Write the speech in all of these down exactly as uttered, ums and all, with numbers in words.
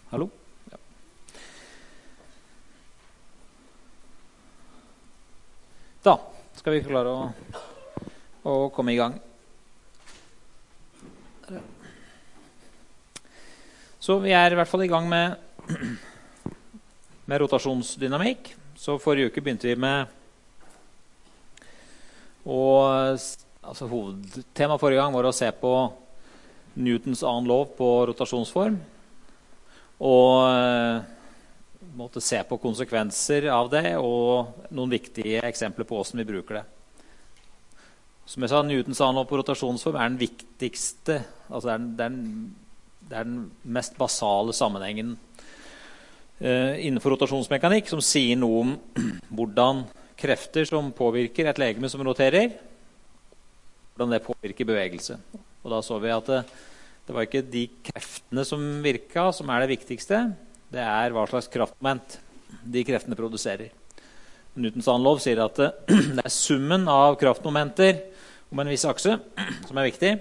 Hallo? Ja. Da skal vi klare å, å komme i gang. Så vi er i hvert fall i gang med, med rotasjonsdynamikk. Så forrige uke begynte vi med og, altså hovedtema forrige gang var å se på Newtons annen lov på rotasjonsform. Og måtte se på konsekvenser av det og noen viktige eksempler på hvordan vi bruker det. Som jeg sa, Newtons annen lov på rotasjonsform er den viktigste, altså er den, den, det er den mest basale sammenhengen eh, innenfor rotasjonsmekanikk, som sier noe om hvordan krefter som påvirker et legeme som roterer, hvordan det påvirker bevegelse. Og da så vi at det, det var ikke de kreftene som virka som er det viktigste, det er hva slags kraftmoment de kreftene produserer. Newtons annen lov sier at det er summen av kraftmomenter om en viss akse som er viktig,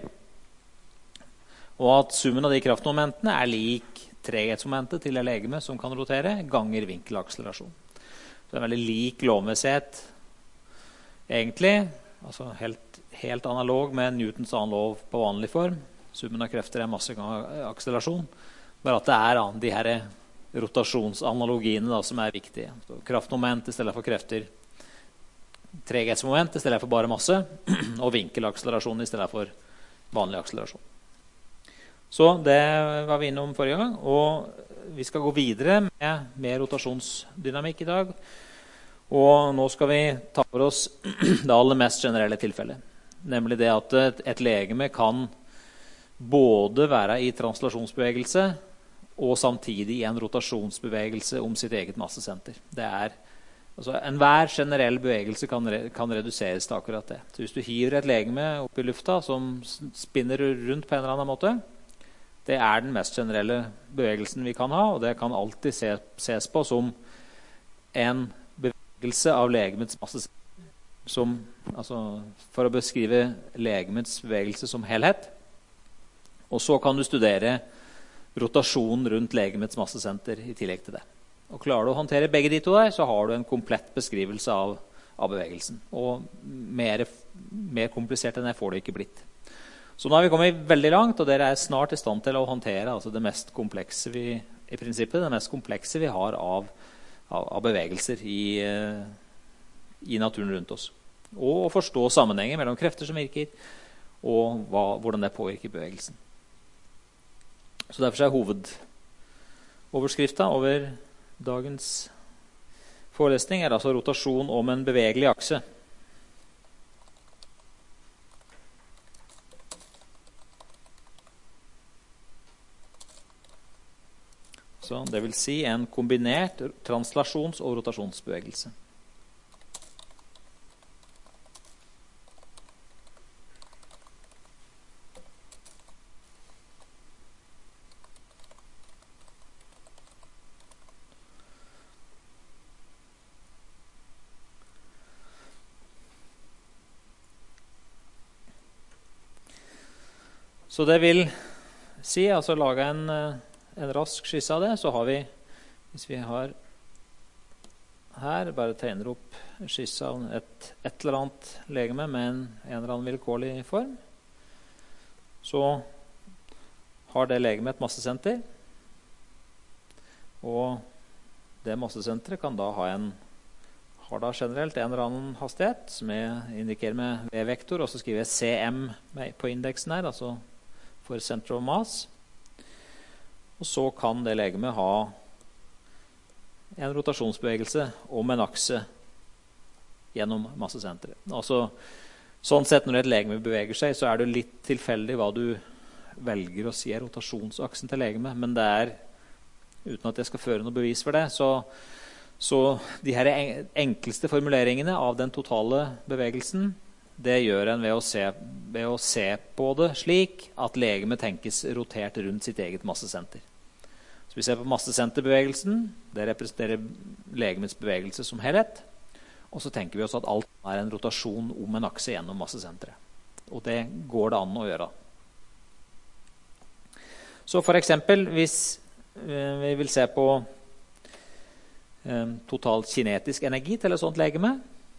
og at summen av de kraftmomentene er lik treghetsmomentet til et legeme som kan rotere ganger vinkelakselerasjon. Så det er en veldig lik lovmessighet egentlig, altså helt, helt analog med Newtons annen lov på vanlig form. Summen av krefter er masse ganger akselerasjon, bare at det er de her rotasjonsanalogiene da, som er viktige. Så kraftmoment i stedet for krefter, treghetsmoment i stedet for bare masse, og vinkelakselerasjon i stedet for vanlig akselerasjon. Så det var vi innom forrige gang, og vi skal gå videre med, med rotasjonsdynamikk i dag. Og nå skal vi ta for oss det aller mest generelle tilfellet, nemlig det at et, et legeme kan både være i translasjonsbevegelse og samtidig i en rotasjonsbevegelse om sitt eget massesenter. Det er, altså, enhver generell bevegelse kan, re, kan reduseres til akkurat det. Så hvis du hiver et legeme opp i lufta som spinner rundt på en eller annen måte, det er den mest generelle bevegelsen vi kan ha, og det kan alltid se, ses på som en bevegelse av legemets massesenter, som, altså, for å beskrive legemets bevegelse som helhet. Og så kan du studere rotasjonen rundt legemets massesenter i tillegg til det. Og klarer du å håndtere begge de to der, så har du en komplett beskrivelse av, av bevegelsen. Og mer, mer komplisert enn det får det ikke blitt. Så nå har vi kommet veldig langt, og dere er snart i stand til å håndtere altså det mest komplekse vi, i prinsippet, det mest komplekse vi har av, av, av bevegelser i, i naturen rundt oss. Og å forstå sammenhengen mellom krefter som virker, og hva, hvordan det påvirker bevegelsen. Så derfor er hovedoverskriften over dagens forelesning er altså rotasjon om en bevegelig akse. Så det vil si en kombinert translasjons- og rotasjonsbevegelse. Så det vil si, altså lage en, en rask skisse av det, så har vi, hvis vi har her, bare tegner opp en skisse av et, et eller annet legeme med en, en eller annen vilkårlig form, så har det legeme et massesenter, og det massesenteret kan da ha en, har da generelt en eller annen hastighet, som jeg indikerer med V-vektor, og så skriver jeg C M på indeksen her, altså for center of mass. Og så kan det legemet ha en rotasjonsbevegelse om en akse gjennom massesenteret. Altså, sånn sett når et legeme beveger seg, så er det litt tilfeldig hva du velger å si er rotasjonsaksen til legemet, men det er, uten at jeg skal føre noe bevis for det, så, så de her enkleste formuleringene av den totale bevegelsen, det gjør en ved å, se, ved å se på det slik at legemet tenkes rotert rundt sitt eget massesenter. Så vi ser på massesenterbevegelsen, det representerer legemets bevegelse som helhet, og så tenker vi oss at alt er en rotasjon om en akse gjennom massesenteret. Og det går det an å gjøre. Så for eksempel, hvis vi vil se på eh, total kinetisk energi til et sånt legeme.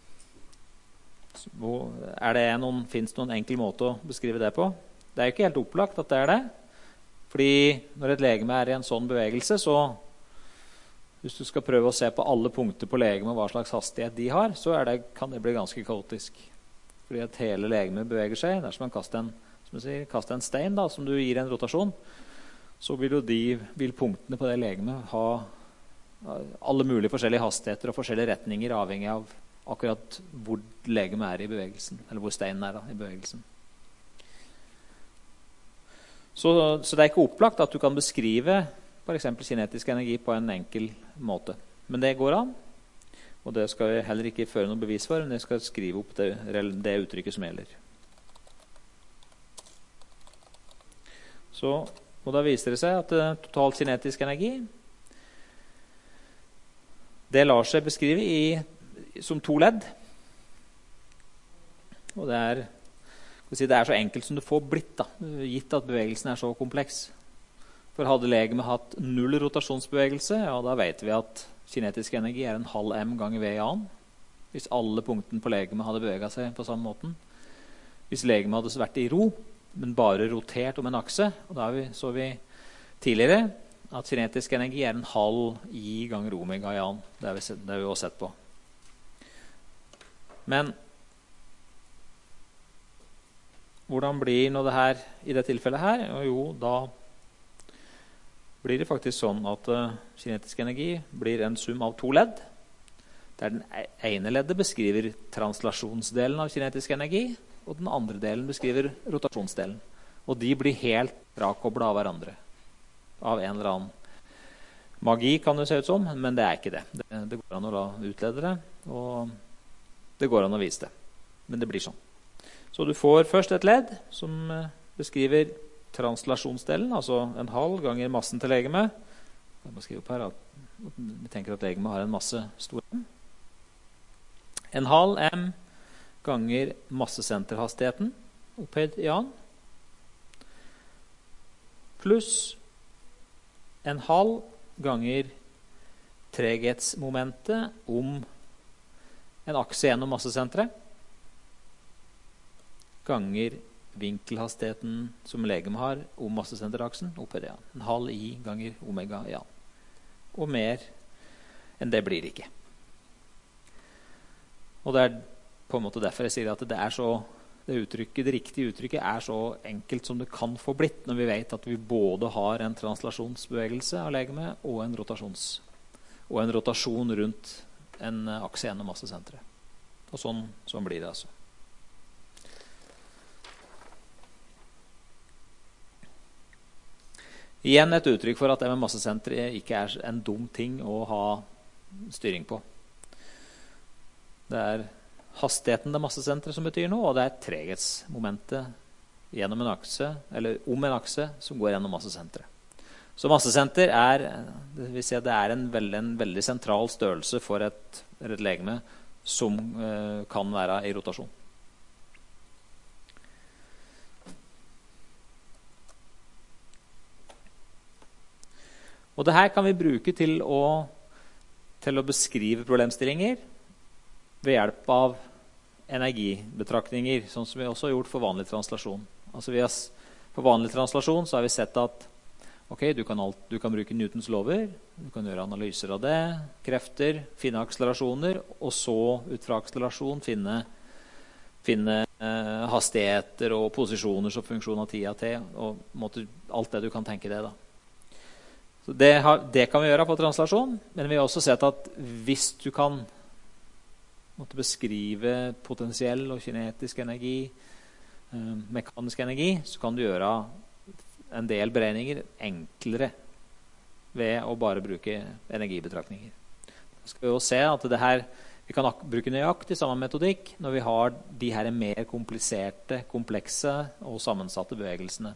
Hvor, er det noen, finnes det noen enkel måte å beskrive det på? Det er jo ikke helt opplagt at det er det. Fordi når et legeme er i en sånn bevegelse, så hvis du skal prøve å se på alle punkter på legemet og hva slags hastighet de har, så er det, kan det bli ganske kaotisk. Fordi at hele legemet beveger seg. Dersom man kaster en, som jeg sier, kaster en stein da, som du gir en rotasjon, så vil, jo de, vil punktene på det legemet ha alle mulige forskjellige hastigheter og forskjellige retninger, avhengig av akkurat hvor legemet er i bevegelsen, eller hvor steinen er da, i bevegelsen. Så, så det er ikke opplagt at du kan beskrive for eksempel kinetisk energi på en enkel måte. Men det går an, og det skal jeg heller ikke føre noe bevis for, men jeg skal skrive opp det, det uttrykket som gjelder. Så, og da viser det seg at total kinetisk energi, det lar seg beskrive i, som to ledd. Og det er, si, det er så enkelt som det får blitt, da, gitt at bevegelsen er så kompleks. For hadde legemet hatt null rotasjonsbevegelse, ja, da vet vi at kinetisk energi er en halv m ganger v i annen. Hvis alle punktene på legemet hadde beveget seg på samme måten. Hvis legemet hadde vært i ro, men bare rotert om en akse, og da vi, så vi tidligere at kinetisk energi er en halv i ganger omega i annen. Det har vi, det har vi også sett på. Men hvordan blir nå det her i det tilfellet her? Jo, da blir det faktisk sånn at uh, kinetisk energi blir en sum av to ledd. Der den ene leddet beskriver translasjonsdelen av kinetisk energi, og den andre delen beskriver rotasjonsdelen. Og de blir helt frakoblet av hverandre. Av en eller annen magi, kan det se ut som, men det er ikke det. Det, det går an å la utlede det, og det går an å vise det. Men det blir sånn. Så du får først et ledd som uh, beskriver translasjonsdelen, altså en halv ganger massen til legemet. Jeg må skrive opp her at vi tenker at legemet har en masse stor m. En halv m ganger massesenterhastigheten opphøyd i annen, pluss en halv ganger treghetsmomentet om en akse gjennom massesenteret, ganger vinkelhastigheten som legemet har om massesenteraksen opphøyd i annen. En halv i ganger omega i annen. Og mer enn det blir det ikke. Og det er på en måte derfor jeg sier at det er så det, uttrykket, det riktige uttrykket er så enkelt som det kan få blitt, når vi vet at vi både har en translasjonsbevegelse av legemet og en, rotasjons, og en rotasjon rundt en akse gjennom massesenteret. Og sånn, sånn blir det altså. Igjen et uttrykk for at det med massesenteret ikke er en dum ting å ha styring på. Det er hastigheten til massesenteret som betyr noe, og det er treghetsmomentet gjennom en akse, eller om en akse, som går gjennom massesenteret. Så massesenter er, det vil si at det er en, veld, en veldig sentral størrelse for et, et legeme som eh, kan være i rotasjon. Og det her kan vi bruke til å, til å beskrive problemstillinger ved hjelp av energibetraktninger, sånn som vi også har gjort for vanlig translasjon. Altså vi har, for vanlig translasjon så har vi sett at ok, du kan, alt, du kan bruke Newtons lover, du kan gjøre analyser av det, krefter, finne akselerasjoner, og så ut fra akselerasjon finne, finne eh, hastigheter og posisjoner som funksjon av tida til, og måtte, alt det du kan tenke det da. Så det, har, det kan vi gjøre på translasjon, men vi har også sett at hvis du kan måtte beskrive potensiell og kinetisk energi, eh, mekanisk energi, så kan du gjøre en del beregninger enklere ved å bare bruke energibetraktninger. Da skal vi også se at det her, vi kan bruke nøyaktig samme metodikk når vi har de her mer kompliserte, komplekse og sammensatte bevegelsene.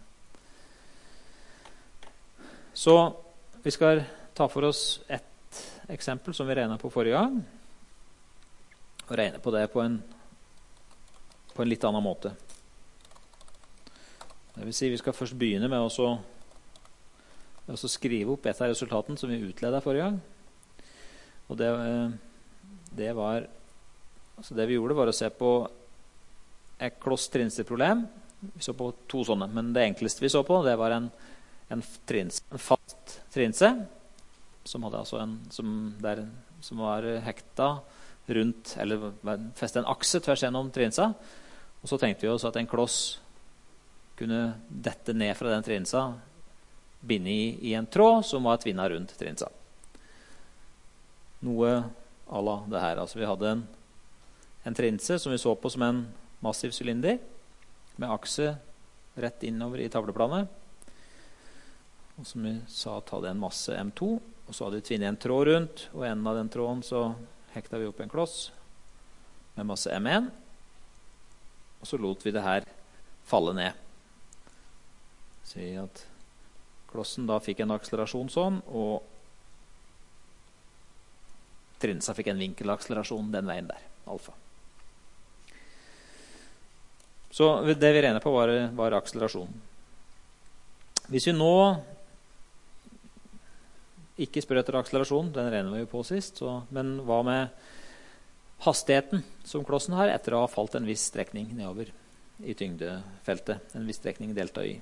Så vi skal ta for oss et eksempel som vi regnet på forrige gang, og regne på det på en, på en litt annen måte. Det vil si, vi skal først begynne med å Og så skrive opp et av resultatene som vi utledet forrige gang. Og det, det var altså det vi gjorde var å se på et kloss-trinse-problem. Vi så på to sånne, men det enkleste vi så på det var en, en, trinse, en fast trinse som, hadde altså en, som, der, som var hekta rundt, eller festet en akse tvers gjennom trinsa. Og så tenkte vi oss at en kloss kunne dette ned fra den trinsa, binde i, i en tråd som var tvinnet rundt trinsa. Noe à la det her. Altså vi hadde en, en trinse som vi så på som en massiv sylinder med akse rett innover i tavleplanet. Og som vi sa, hadde en masse M to, og så hadde vi tvinnet en tråd rundt, og enden av den tråden så hekta vi opp en kloss med masse M en, og så lot vi det her falle ned. Si at klossen da fikk en akselerasjon sånn, og trinsa fikk en vinkelakselerasjon den veien der, alfa. Så det vi regnet på var, var akselerasjonen. Hvis vi nå ikke spør etter akselerasjon, den regner vi jo på sist, så, men hva med hastigheten som klossen har etter å ha falt en viss strekning nedover i tyngdefeltet, en viss strekning delta y.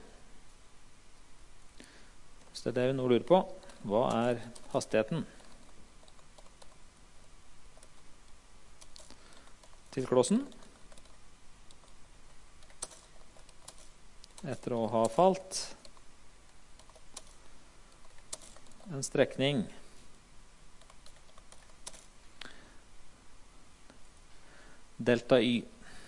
Så det er det vi nå lurer på. Hva er hastigheten til klossen etter å ha falt en strekning delta y.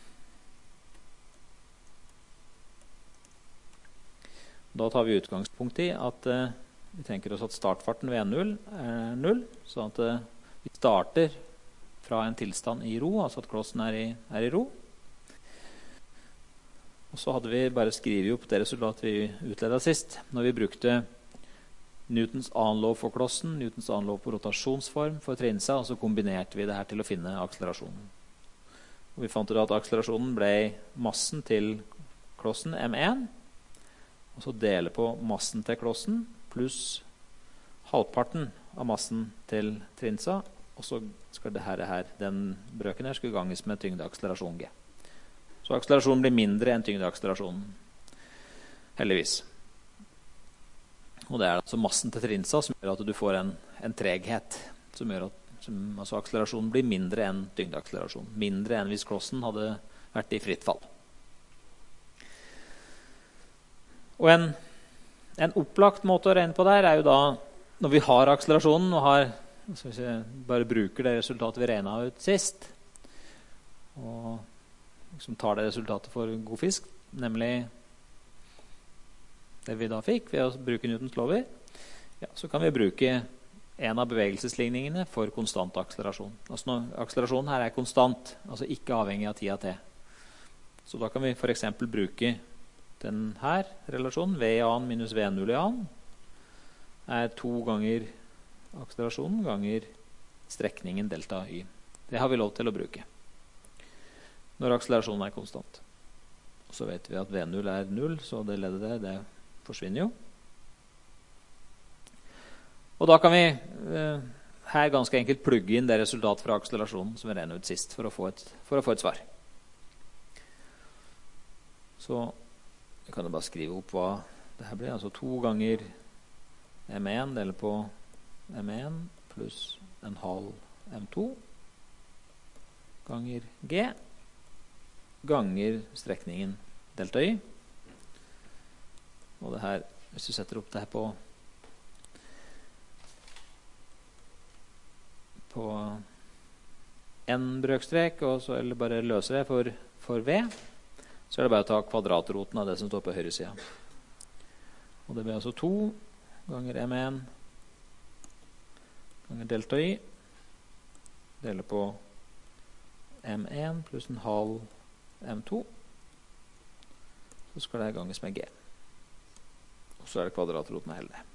Da tar vi utgangspunkt i at eh, vi tenker oss at startfarten ved null er null, så at eh, vi starter fra en tilstand i ro, altså at klossen er i, er i ro. Og så hadde vi bare skrivet opp det resultatet vi utledet sist, når vi brukte Newtons annen lov for klossen, Newtons annen lov på rotasjonsform for trinsa, og så kombinerte vi det her til å finne akselerasjonen. Og vi fant ut at akselerasjonen ble massen til klossen M en, og så dele på massen til klossen pluss halvparten av massen til trinsa, og så skal det her, her den brøken her skulle ganges med tyngdeakselerasjon G. Så akselerasjonen blir mindre enn tyngdeakselerasjonen, heldigvis. Og det er altså massen til trinsa som gjør at du får en, en treghet, som gjør at som, altså akselerasjonen blir mindre enn tyngdeakselerasjon. Mindre enn hvis klossen hadde vært i fritt fall. Og en, en opplagt måte å regne på der er jo da, når vi har akselerasjonen, og har, så hvis jeg bare bruker det resultatet vi regnet ut sist, og liksom tar det resultatet for god fisk, nemlig det vi da fikk ved å bruke Newtons lover, ja, så kan vi bruke en av bevegelsesligningene for konstant akselerasjon. Altså når akselerasjonen her er konstant, altså ikke avhengig av tida t. Så da kan vi for eksempel bruke den her relasjonen, v i annen minus v null i annen, er to ganger akselerasjonen ganger strekningen delta y. Det har vi lov til å bruke når akselerasjonen er konstant. Og så vet vi at v null er null, så det leddet der, det forsvinner jo. Og da kan vi eh, her ganske enkelt plugge inn det resultatet fra akselerasjonen som vi regnet ut sist, for å få et, for å få et svar. Så vi kan jo bare skrive opp hva det her blir. Altså to ganger M en deler på M en pluss en halv M to ganger G ganger strekningen delta y. Og det her, hvis du setter opp det her på på en brøkstrek, og så, eller bare løser det for, for V, så er det bare å ta kvadratroten av det som står på høyre siden. Og det blir altså to ganger M en ganger delta y deler på M en pluss en halv M to, så skal det ganges med G. Og så er det kvadratroten av hele det.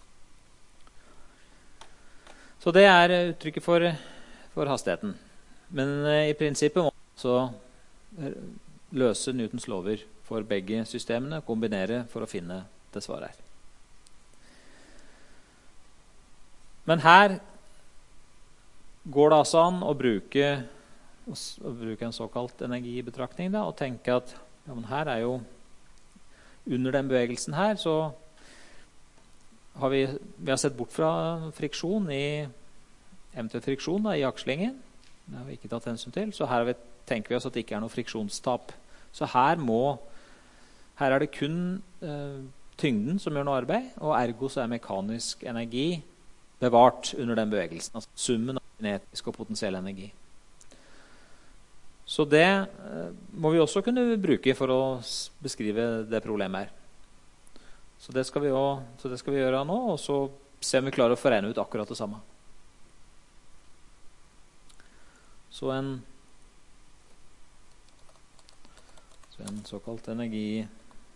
Så det er uttrykket for, for hastigheten. Men eh, i prinsippet må man så løse Newtons lover for begge systemene, kombinere for å finne det svaret her. Men her går det altså an å bruke, å bruke en såkalt energibetraktning da, og tenke at ja, men her er jo under den bevegelsen her så har vi, vi har sett bort fra friksjon i eventuell friksjon da, i akslingen. Det har vi ikke tatt hensyn til. Så her vi, tenker vi oss at det ikke er noe friksjonstap. Så her må her er det kun eh, tyngden som gjør noe arbeid, og ergo så er mekanisk energi bevart under den bevegelsen. Altså summen av kinetisk og potensiell energi. Så det eh, må vi også kunne bruke for å beskrive det problemet her. Så det skal vi, også, så det skal vi gjøre nå, og så se om vi klarer å forene ut akkurat det samme. Så en, så en såkalt energi,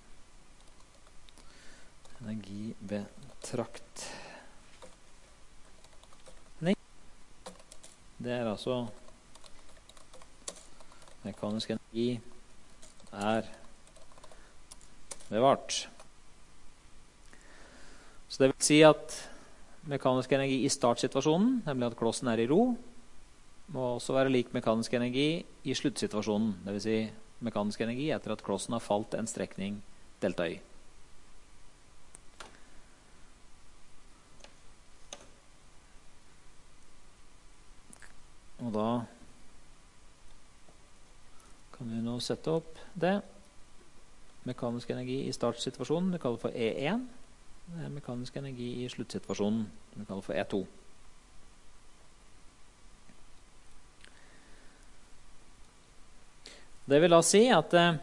energibetraktning. Det er altså mekanisk energi er bevart. Så det vil si at mekanisk energi i startsituasjonen, nemlig at klossen er i ro, må også være lik mekanisk energi i sluttsituasjonen. Det vil si mekanisk energi etter at klossen har falt en strekning delta y. Og da kan vi nå sette opp det. Mekanisk energi i startsituasjonen vi kaller for E en. Det er mekanisk energi i sluttsituasjonen vi kaller for E to. Det vil da si at eh,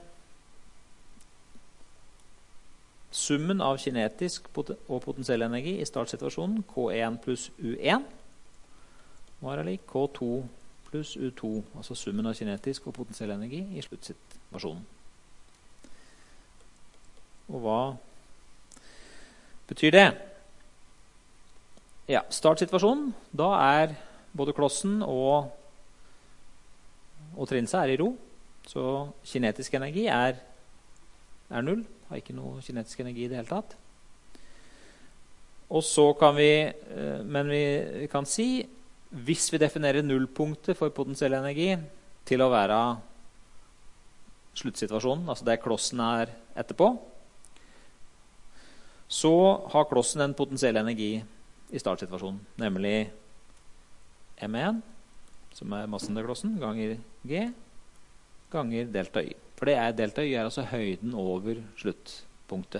summen av kinetisk og potensiell energi i startsituasjonen K en pluss U en må være lik K to pluss U to, altså summen av kinetisk og potensiell energi i sluttsituasjonen. Og hva betyr det? Ja, startsituasjonen, da er både klossen og, og trinsa er i ro. Så kinetisk energi er, er null, har ikke noe kinetisk energi i det hele tatt. Og så kan vi, men vi, vi kan si, hvis vi definerer nullpunktet for potensiell energi til å være sluttsituasjonen, altså der klossen er etterpå, så har klossen en potensiell energi i startsituasjonen, nemlig M en, som er massen til klossen, ganger G, ganger delta y. For det er delta y er altså høyden over sluttpunktet.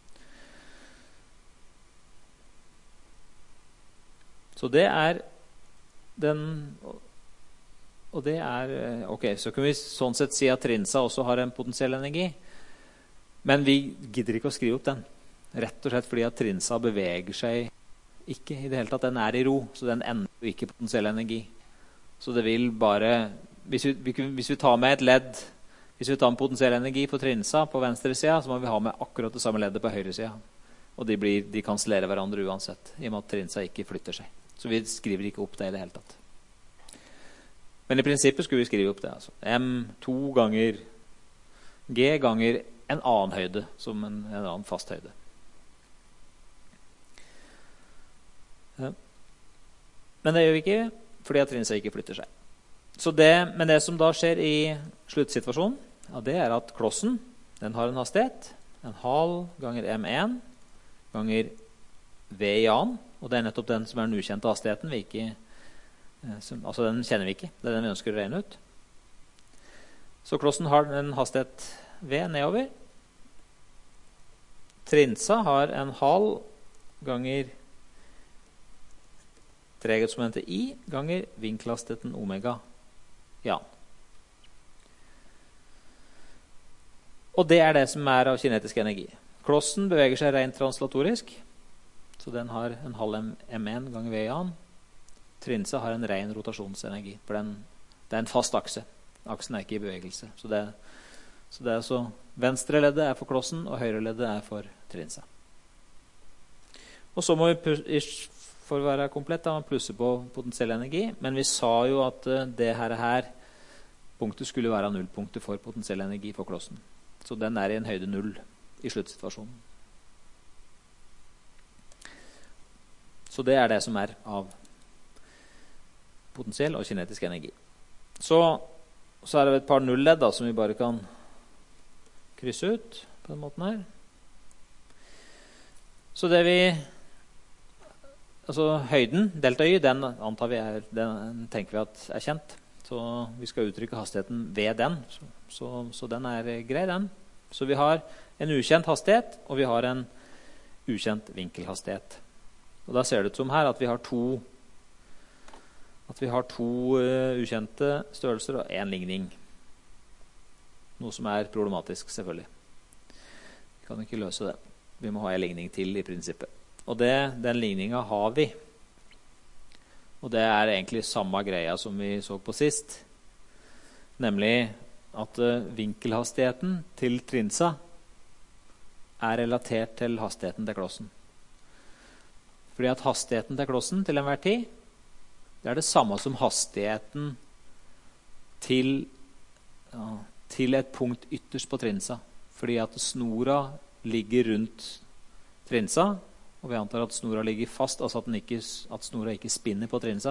Så det er den, og det er, ok, så kan vi sånn sett si at trinsa også har en potensiell energi, men vi gidder ikke å skrive opp den. Rett og slett fordi at trinsa beveger seg ikke i det hele tatt. Den er i ro, så den ender ikke potensiell energi. Så det vil bare, hvis vi, hvis vi tar med et ledd, hvis vi tar med potensiell energi på trinsa på venstre sida, så må vi ha med akkurat det samme leddet på høyre sida. Og de, blir, de kansellerer hverandre uansett, i og med at trinsa ikke flytter seg. Så vi skriver ikke opp det i det hele tatt. Men i prinsippet skulle vi skrive opp det. Altså. M to ganger G ganger en annen høyde, som en, en annen fast høyde. Ja. Men det gjør vi ikke, fordi at trinsa ikke flytter seg. Så det, men det som da skjer i sluttsituasjonen, ja, det er at klossen, den har en hastighet, en halv ganger M en ganger V i annen, og det er nettopp den som er den ukjente hastigheten vi ikke, som, altså den kjenner vi ikke, det er den vi ønsker å regne ut. Så klossen har en hastighet V nedover. Trinsa har en halv ganger treghetsmomentet I ganger vinkelhastigheten omega. Ja. Og det er det som er av kinetisk energi. Klossen beveger seg rent translatorisk, så den har en halv M en ganger V i annen. Trinsa har en ren rotasjonsenergi, for den, det er en fast akse. Aksen er ikke i bevegelse. Så det, så det er så venstre leddet er for klossen, og høyre leddet er for trinsa. Og så må vi for å være komplett, da man plusser på potensiell energi. Men vi sa jo at det her, her punktet skulle være nullpunktet for potensiell energi for klossen. Så den er i en høyde null i sluttsituasjonen. Så det er det som er av potensiell og kinetisk energi. Så, så er det et par nulledd da, som vi bare kan krysse ut på den måten her. Så det vi, altså høyden, delta y, den antar vi er, den tenker vi at er kjent. Så vi skal uttrykke hastigheten ved den, så, så, så den er grei den. Så vi har en ukjent hastighet, og vi har en ukjent vinkelhastighet. Og da ser det ut som her at vi har to, at vi har to uh, ukjente størrelser og en ligning. Noe som er problematisk, selvfølgelig. Vi kan ikke løse det. Vi må ha en ligning til i prinsippet. Og det, den ligningen har vi. Og det er egentlig samme greia som vi så på sist. Nemlig at uh, vinkelhastigheten til trinsa er relatert til hastigheten til klossen. Fordi at hastigheten til klossen til enhver tid, det er det samme som hastigheten til, ja, til et punkt ytterst på trinsa. Fordi at snora ligger rundt trinsa, og vi antar at snora ligger fast, altså at, den ikke, at snora ikke spinner på trinsa.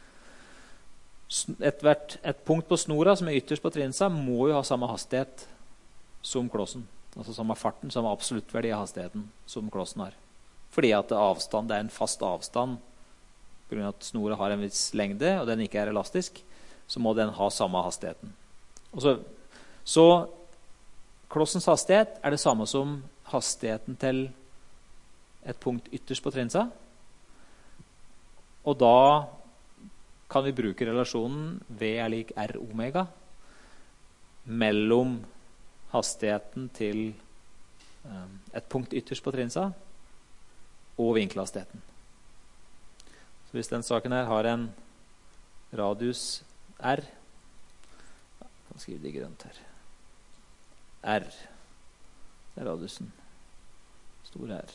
Et, hvert, et punkt på snora som er ytterst på trinsa må jo ha samme hastighet som klossen. Altså samme farten, samme absoluttverdi av hastigheten som klossen har. Fordi at avstand, det er en fast avstand på grunn av at snora har en viss lengde, og den ikke er elastisk, så må den ha samme hastigheten. Og så, så klossens hastighet er det samme som hastigheten til et punkt ytterst på trinsa. Og da kan vi bruke relasjonen V er lik R omega mellom hastigheten til um, et punkt ytterst på trinsa og vinkelhastigheten. Så hvis den saken her har en radius R, jeg kan skrive det grønt her, R, det er radiusen, stor R.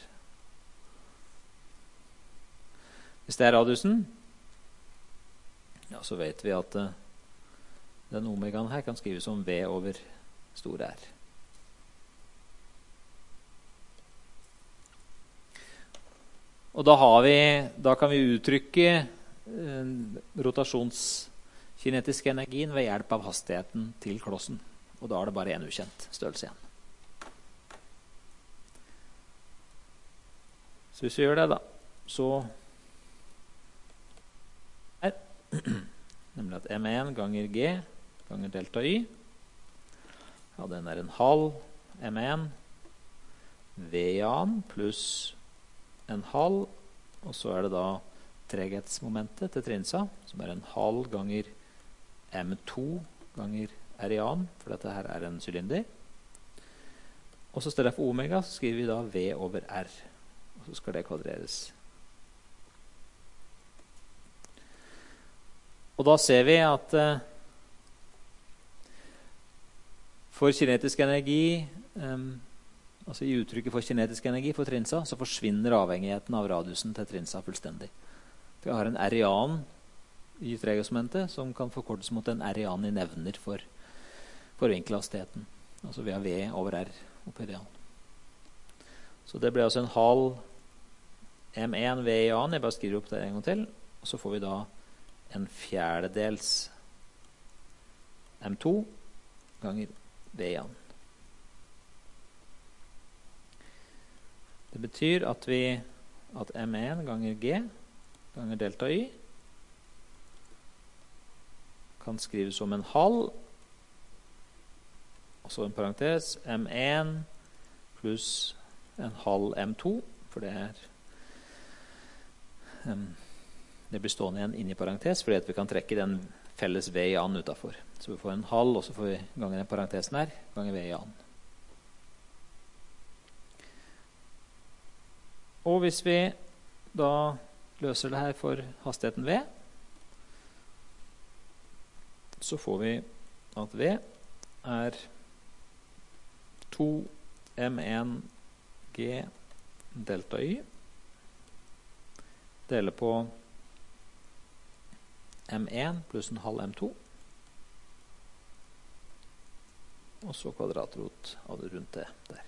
Hvis det er radiusen, ja, så vet vi at uh, den omegaen her kan skrives som V over stor R. Og da, har vi, da kan vi uttrykke eh, rotasjonskinetisk energien ved hjelp av hastigheten til klossen. Og da er det bare en ukjent størrelse igjen. Så hvis vi gjør det da, så her, nemlig at M en ganger G ganger delta Y, ja, den er en halv M en V-an pluss en halv, og så er det da treghetsmomentet til trinsa, som er en halv ganger M to ganger R-an, for dette her er en sylinder. Og så står det for omega, så skriver vi da V over R, og så skal det kvadreres. Og da ser vi at eh, for kinetisk energi, eh, altså i uttrykket for kinetisk energi for trinsa, så forsvinner avhengigheten av radiusen til trinsa fullstendig. Vi har en R-an i treghetsmomentet som kan forkortes mot en R-an i nevner for, for vinkelhastigheten. Altså vi har V over R oppi det. Så det blir altså en halv M en V-an, jeg bare skriver opp det en gang til, og så får vi da en fjerdedels M to ganger V-an. Det betyr at vi at M en ganger G ganger delta Y kan skrives som en halv, og så en parentes M en pluss en halv M to, for det er um, det blir stående igjen inne i parentes, fordi at vi kan trekke den felles V-an utenfor. Så vi får en halv, og så får vi ganger den parentesen her, ganger V-an. Og hvis vi da løser det her for hastigheten V, så får vi at V er to M en G delta Y. deler på M én pluss en halv M to. Og så kvadratrot av det rundt det der.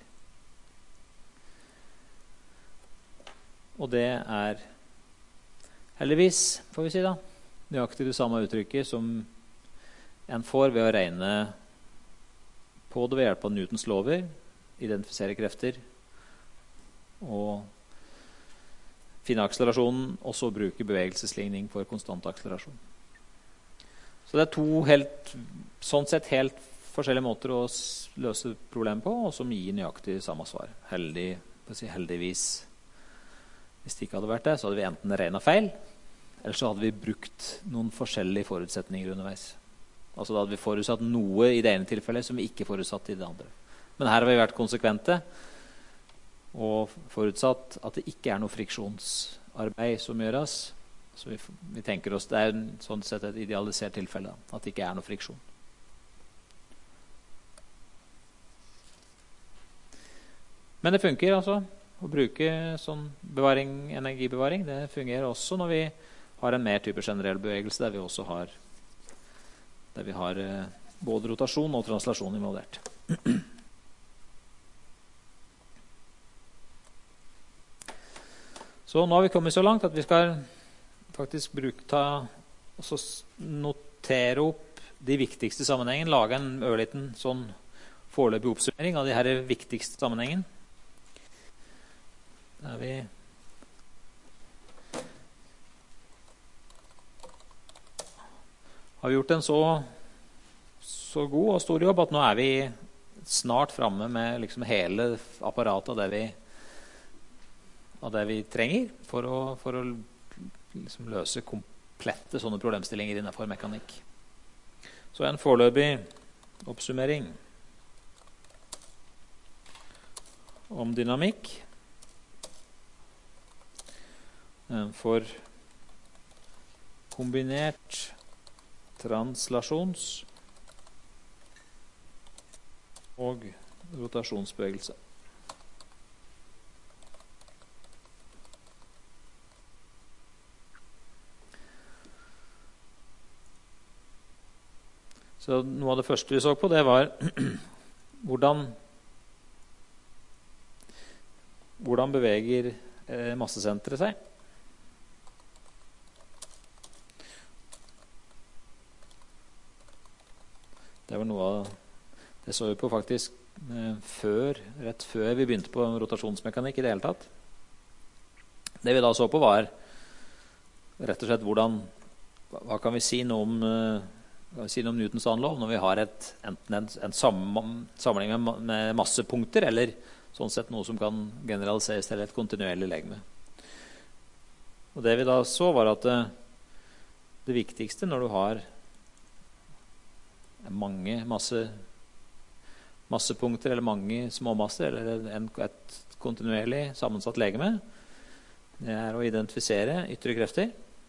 Og det er heldigvis, får vi si da, nøyaktig det samme uttrykket som en får ved å regne på det ved hjelp av Newtons lover, identifisere krefter og finne akselerasjonen, og så bruke bevegelsesligning for konstant akselerasjon. Så det er to helt, sånn sett helt forskjellige måter å løse problemet på, og som gir nøyaktig samme svar. Heldig, si heldigvis. Hvis det ikke hadde vært det, så hadde vi enten regnet feil, eller så hadde vi brukt noen forskjellige forutsetninger underveis. Altså da hadde vi forutsatt noe i det ene tilfellet som vi ikke forutsatt i det andre. Men her har vi vært konsekvente og forutsatt at det ikke er noe friksjonsarbeid som gjøres. Så vi, vi tenker oss, det er sånn sett et idealisert tilfelle, at det ikke er noe friksjon. Men det funker altså å bruke sånn bevaring, energibevaring. Det fungerer også når vi har en mer type generell bevegelse, der vi også har, der vi har eh, både rotasjon og translasjon involvert. Så nå har vi kommet så langt at vi skal faktisk bruke, ta, og så notere opp de viktigste sammenhengene, lage en ørliten sånn foreløpig oppsummering av de her viktigste sammenhengene. Der vi har vi gjort en så, så god og stor jobb at nå er vi snart fremme med liksom hele apparatet av det vi, av det vi trenger for å, for å liksom løse komplette sånne problemstillinger innenfor mekanikk. Så en foreløpig oppsummering om dynamikk. For kombinert translasjons- og rotasjonsbevegelse. Så noe av det første vi så på, det var hvordan, hvordan beveger eh, massesenteret seg. Det var noe av det så vi på faktisk eh, før, rett før vi begynte på rotasjonsmekanikk i det hele tatt. Det vi da så på var rett og slett hvordan, hva kan vi si noe om, eh, kan vi si noe om Newtons annen lov når vi har et, enten en, en sammenheng med, med massepunkter, eller sånn sett noe som kan generaliseres til et kontinuerlig legeme. Og det vi da så var at det, det viktigste når du har mange masse, massepunkter eller mange småmasser eller en, et kontinuerlig sammensatt legeme, det er å identifisere ytre krefter.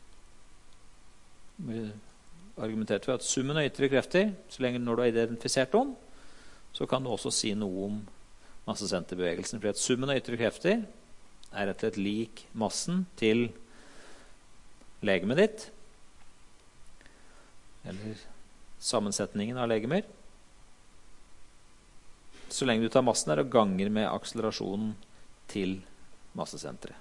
Vi argumenterte for at summen av ytre krefter, så lenge når du har identifisert dem, så kan du også si noe om massesenterbevegelsen, fordi at summen av ytre krefter er rett og slett lik massen til legemet ditt, eller sammensetningen av legemer, så lenge du tar massen her og ganger med akselerasjonen til massesenteret.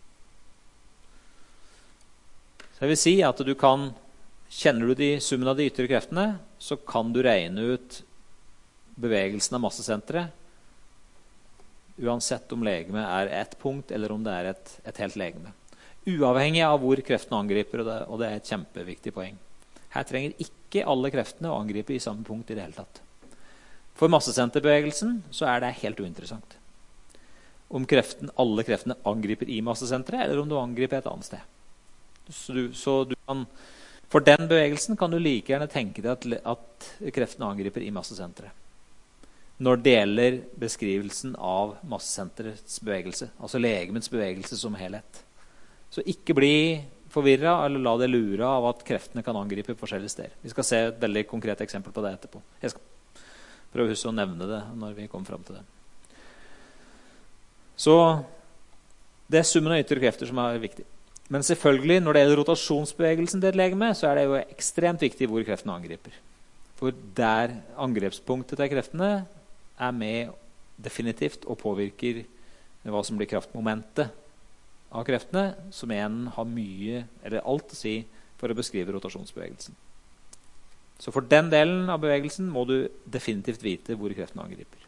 Så jeg vil si at du kan, kjenner du de summen av de ytre kreftene, så kan du regne ut bevegelsen av massesenteret, uansett om legemet er ett punkt, eller om det er et, et helt legeme. Uavhengig av hvor kreftene angriper, og det, og det er et kjempeviktig poeng. Her trenger ikke alle kreftene å angripe i samme punkt i det hele tatt. For massesenterbevegelsen så er det helt uinteressant. Om kreften, alle kreftene angriper i massesenteret, eller om du angriper et annet sted. Så du, så du kan, for den bevegelsen kan du like gjerne tenke deg at, at kreftene angriper i massesenteret. Når det gjelder beskrivelsen av massesenterets bevegelse, altså legemets bevegelse som helhet. Så ikke bli forvirret, eller la det lure av at kreftene kan angripe forskjellige steder. Vi skal se et veldig konkret eksempel på det etterpå. Jeg skal prøve å huske å nevne det når vi kommer frem til det. Så det er summen av ytre krefter som er viktig. Men selvfølgelig, når det gjelder rotasjonsbevegelsen til et legeme, så er det jo ekstremt viktig hvor kreftene angriper. For der angrepspunktet til kreftene er med definitivt og påvirker hva som blir kraftmomentet av kreftene, som igjen har mye, eller alt å si for å beskrive rotasjonsbevegelsen. Så for den delen av bevegelsen må du definitivt vite hvor kreftene angriper.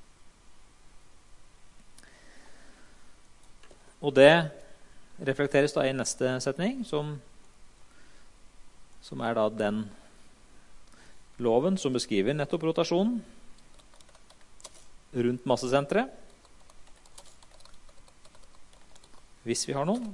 Og det reflekteres da i neste setning, som, som er da den loven som beskriver nettopp rotasjonen rundt massesentret. Hvis vi har noen.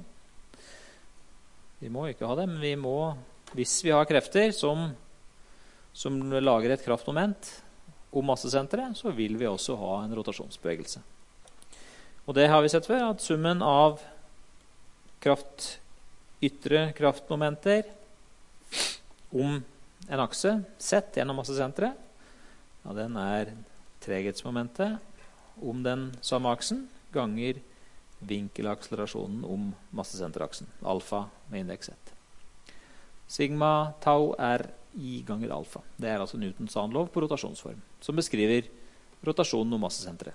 Vi må ikke ha det, men vi må, hvis vi har krefter som, som lager et kraftmoment om massesentret, så vil vi også ha en rotasjonsbevegelse. Og det har vi sett før, at summen av kraft, ytre kraftmomenter om en akse sett gjennom massesentret, ja, den er treghetsmomentet om den samme aksen ganger vinkelakselerasjonen om massesenteraksen, alfa med indeks ett. Sigma tau er I ganger alfa. Det er altså Newtons annen lov på rotasjonsform, som beskriver rotasjonen om massesentret.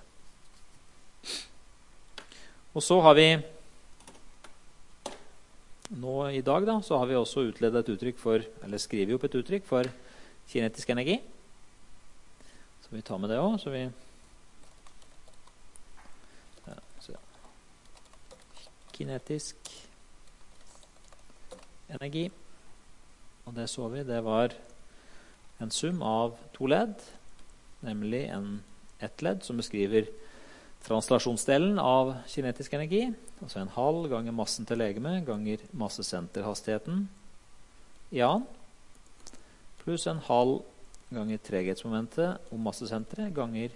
Og så har vi nå i dag da, så har vi også utledet et uttrykk for, eller skriver opp et uttrykk for kinetisk energi. Så vi tar med det også, så vi ja, så ja. Kinetisk energi. Og det så vi, det var en sum av to ledd, nemlig en ett ledd som beskriver translasjonsdelen av kinetisk energi, altså en halv ganger massen til legeme ganger massesenterhastigheten I annen, pluss en halv ganger treghetsmomentet om massesenteret ganger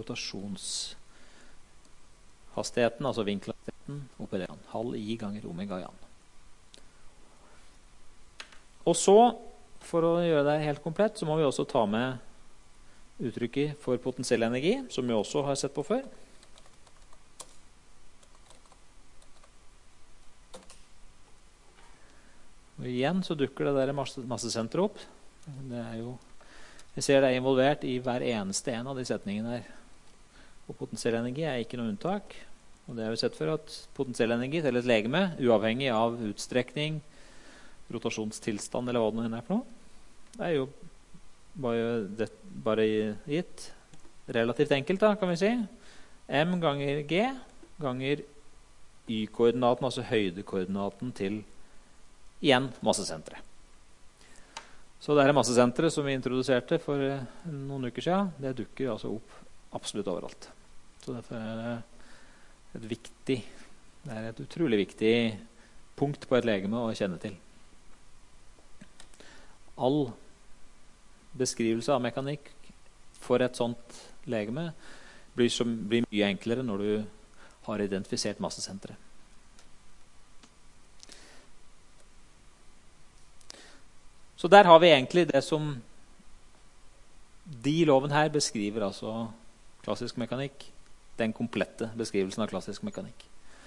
rotasjonshastigheten, altså vinkelhastigheten oppe I det, halv I ganger omega I annen. Og så, for å gjøre det helt komplett, så må vi også ta med uttrykket for potensiell energi, som vi også har sett på før. Og igjen så dukker det der massesenteret opp. Det er jo, jeg ser det er involvert I hver eneste en av de setningene her. Og potensiell energi er ikke noe unntak. Og det har vi sett før at potensiell energi til et legeme, uavhengig av utstrekning, rotasjonstilstand eller hva det nå er for noe, det er jo bare, det, bare gitt relativt enkelt da, kan vi si. M ganger G ganger Y-koordinaten, altså høydekoordinaten til igjen massesenteret. Så det er massesenteret som vi introduserte for noen uker siden. Det dukker altså opp absolutt overalt. Så derfor er det et viktig, det er et utrolig viktig punkt på et legeme å kjenne til. All beskrivelse av mekanikk for et sånt legeme blir, som, blir mye enklere når du har identifisert massesenteret. Så der har vi egentlig det som de loven her beskriver, altså klassisk mekanikk, den komplette beskrivelsen av klassisk mekanikk.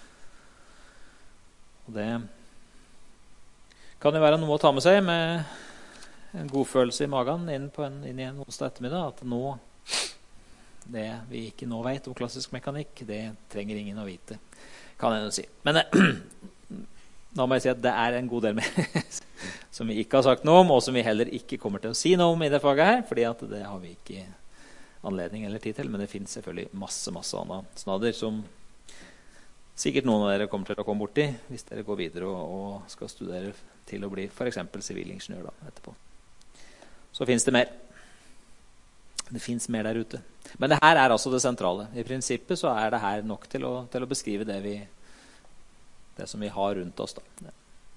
Og det kan jo være noe å ta med seg med en god følelse I magen inn, på en, inn I en onsdag ettermiddag, at nå, det vi ikke nå vet om klassisk mekanikk, det trenger ingen å vite, kan jeg jo si. Men da må jeg si at det er en god del med som vi ikke har sagt noe om, og som vi heller ikke kommer til å si noe om I det faget her, fordi at det har vi ikke anledning eller tid til, men det finnes selvfølgelig masse, masse annet snadder som sikkert noen av dere kommer til å komme bort I, hvis dere går videre og, og skal studere til å bli for eksempel sivilingeniør da, etterpå. Så finnes det mer. Det finnes mer der ute. Men det her er altså det sentrale. I prinsippet så er det her nok til å, til å beskrive det, vi, det som vi har rundt oss da.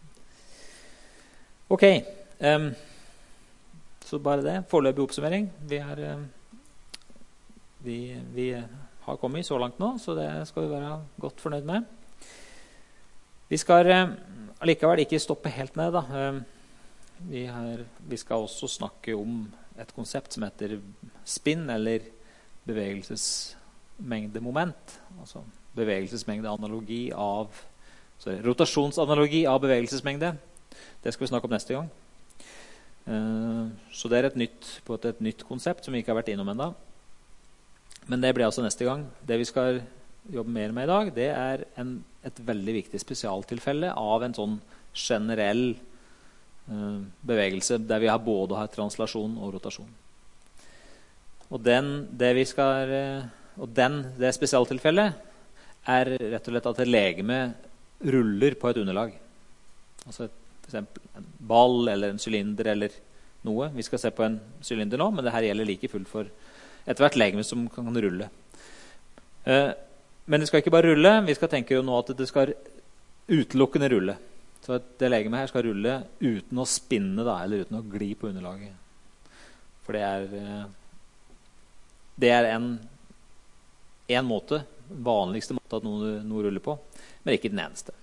Ok, um, så bare det. Foreløpig oppsummering. Vi, er, um, vi, vi har kommet så langt nå, så det skal vi være godt fornøyd med. Vi skal um, allikevel ikke stoppe helt ned. Da. Um, vi, har, vi skal også snakke om et konsept som heter spin, eller bevegelsesmengdemoment. Altså bevegelsesmengdeanalogi av sorry, rotasjonsanalogi av bevegelsesmengde. Det skal vi snakke om neste gang. Uh, så det er et nytt, på et, et nytt konsept som vi ikke har vært innom enda. Men det blir altså neste gang. Det vi skal jobbe mer med i dag, det er en, et veldig viktig spesialtilfelle av en sånn generell uh, bevegelse der vi har både har translasjon og rotasjon. Og, den, det, vi skal, uh, og den, det spesialtilfellet er rett og slett at et legeme ruller på et underlag. Altså et for eksempel en ball eller en sylinder eller noe. Vi skal se på en sylinder nå, men det her gjelder like fullt for et hvert legeme som kan rulle. Eh, men det skal ikke bare rulle, vi skal tenke jo nå at det skal utelukkende rulle. Så at det legemet her skal rulle uten å spinne da, eller uten å gli på underlaget. For det er, eh, det er en, en måte, vanligste måte at noe, noe ruller på, men ikke den eneste.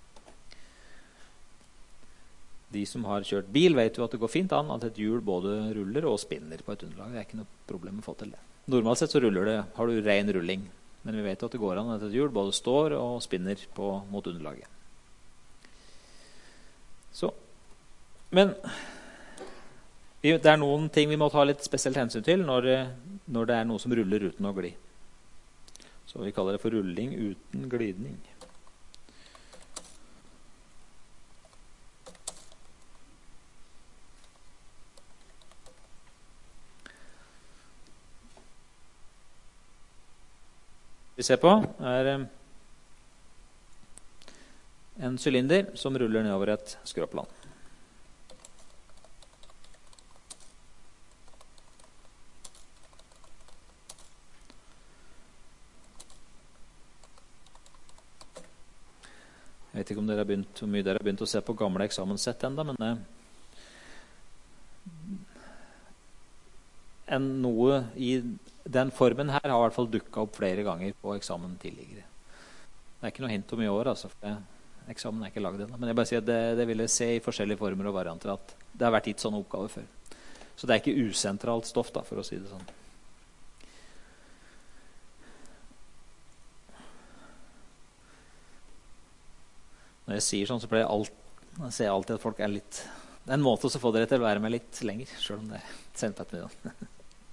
De som har kjørt bil vet jo at det går fint an at et hjul både ruller og spinner på et underlag. Det er ikke noe problem å få til det. Normalt sett så ruller det, har du ren rulling. Men vi vet jo at det går an at et hjul både står og spinner på, mot underlaget. Så. Men vi, det er noen ting vi må ta litt spesielt hensyn til når, når det er noe som ruller uten å gli. Så vi kaller det for rulling uten glidning. Vi ser på er en sylinder som ruller nedover et skråplan. Jeg vet ikke om dere har begynt, hvor mye dere har begynt å se på gamle eksamenssett enda, men det, en noe i den formen her har i hvert fall dukket opp flere ganger på eksamen tidligere. Det er ikke noe hint om i år, altså, for det, eksamen er ikke laget ennå. Men jeg bare sier at det, det vil jeg se i forskjellige former og varianter at det har vært gitt sånne oppgaver før. Så det er ikke usentralt stoff, da, for å si det sånn. Når jeg sier sånn, så pleier jeg, alt, jeg ser alltid at folk er litt... Det er en måte å få dere til å være med litt lenger, selv om det er sent på ettermiddagen.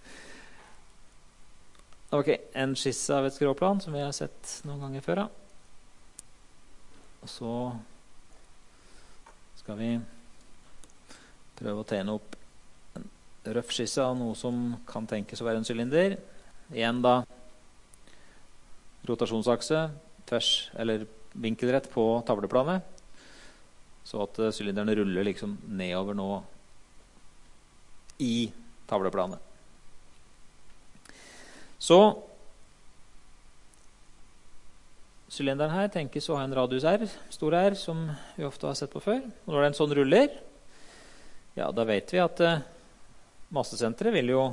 Ok, en skisse av et skråplan som vi har sett noen ganger før. Da. Og så skal vi prøve å tegne opp en røff skisse av noe som kan tenkes å være en sylinder. Igjen da rotasjonsakse, tvers eller vinkelrett på tavleplanet. Så at sylinderne ruller liksom nedover nå i tavleplanet. Så sylinderen her tenkes å ha en radius R, stor R, som vi ofte har sett på før. Og når den sånn ruller, ja, da vet vi at eh, massesenteret vil jo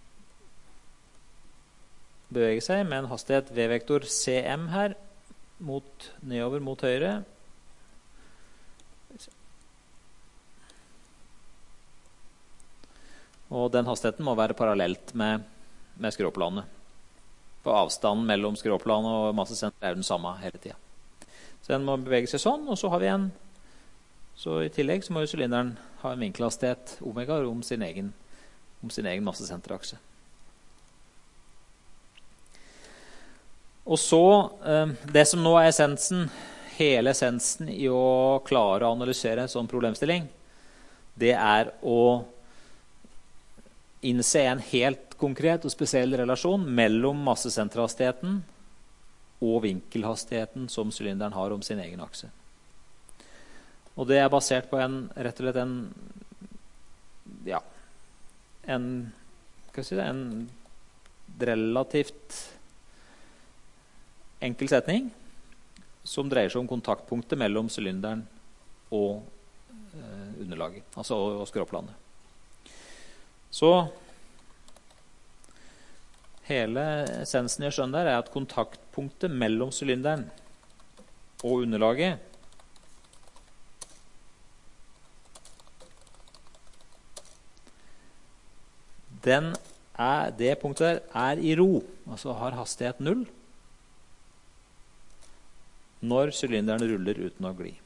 bevege seg med en hastighet V-vektor C M her, mot, nedover mot høyre. Og den hastigheten må være parallelt med med skråplanet. For avstanden mellom skråplanet og massesenteret er den samme hele tiden. Så den må bevege seg sånn, og så har vi en så i tillegg så må jo sylinderen ha en vinkelhastighet omega om sin egen, om sin egen massesenterakse. Og så, det som nå er essensen, hele essensen i å klare å analysere en sånn problemstilling, det er å innse en helt konkret og spesiell relasjon mellom massesenterhastigheten og vinkelhastigheten som sylinderen har om sin egen akse. Og det er basert på en, rett og slett en, ja, en, hva skal jeg si det, en relativt enkel setning som dreier seg om kontaktpunktet mellom sylinderen og eh, underlaget, altså og, og skråplanet. Så hele essensen jeg skjønner er at kontaktpunktet mellom sylinderen og underlaget den er, det punktet der er i ro, altså har hastighet null. når sylinderen ruller uten å gli.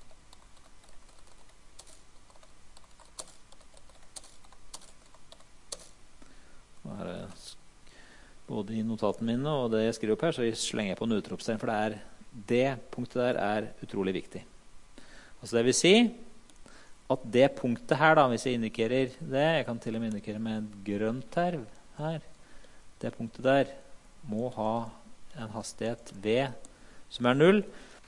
Her er både i notatene mine og det jeg skriver opp her, så slenger jeg på en utropstegn, for det, er, det punktet der er utrolig viktig. Altså det vil si at det punktet her, da, hvis jeg indikerer det, jeg kan til og med indikere med en grønt her, her, det punktet der må ha en hastighet V som er null,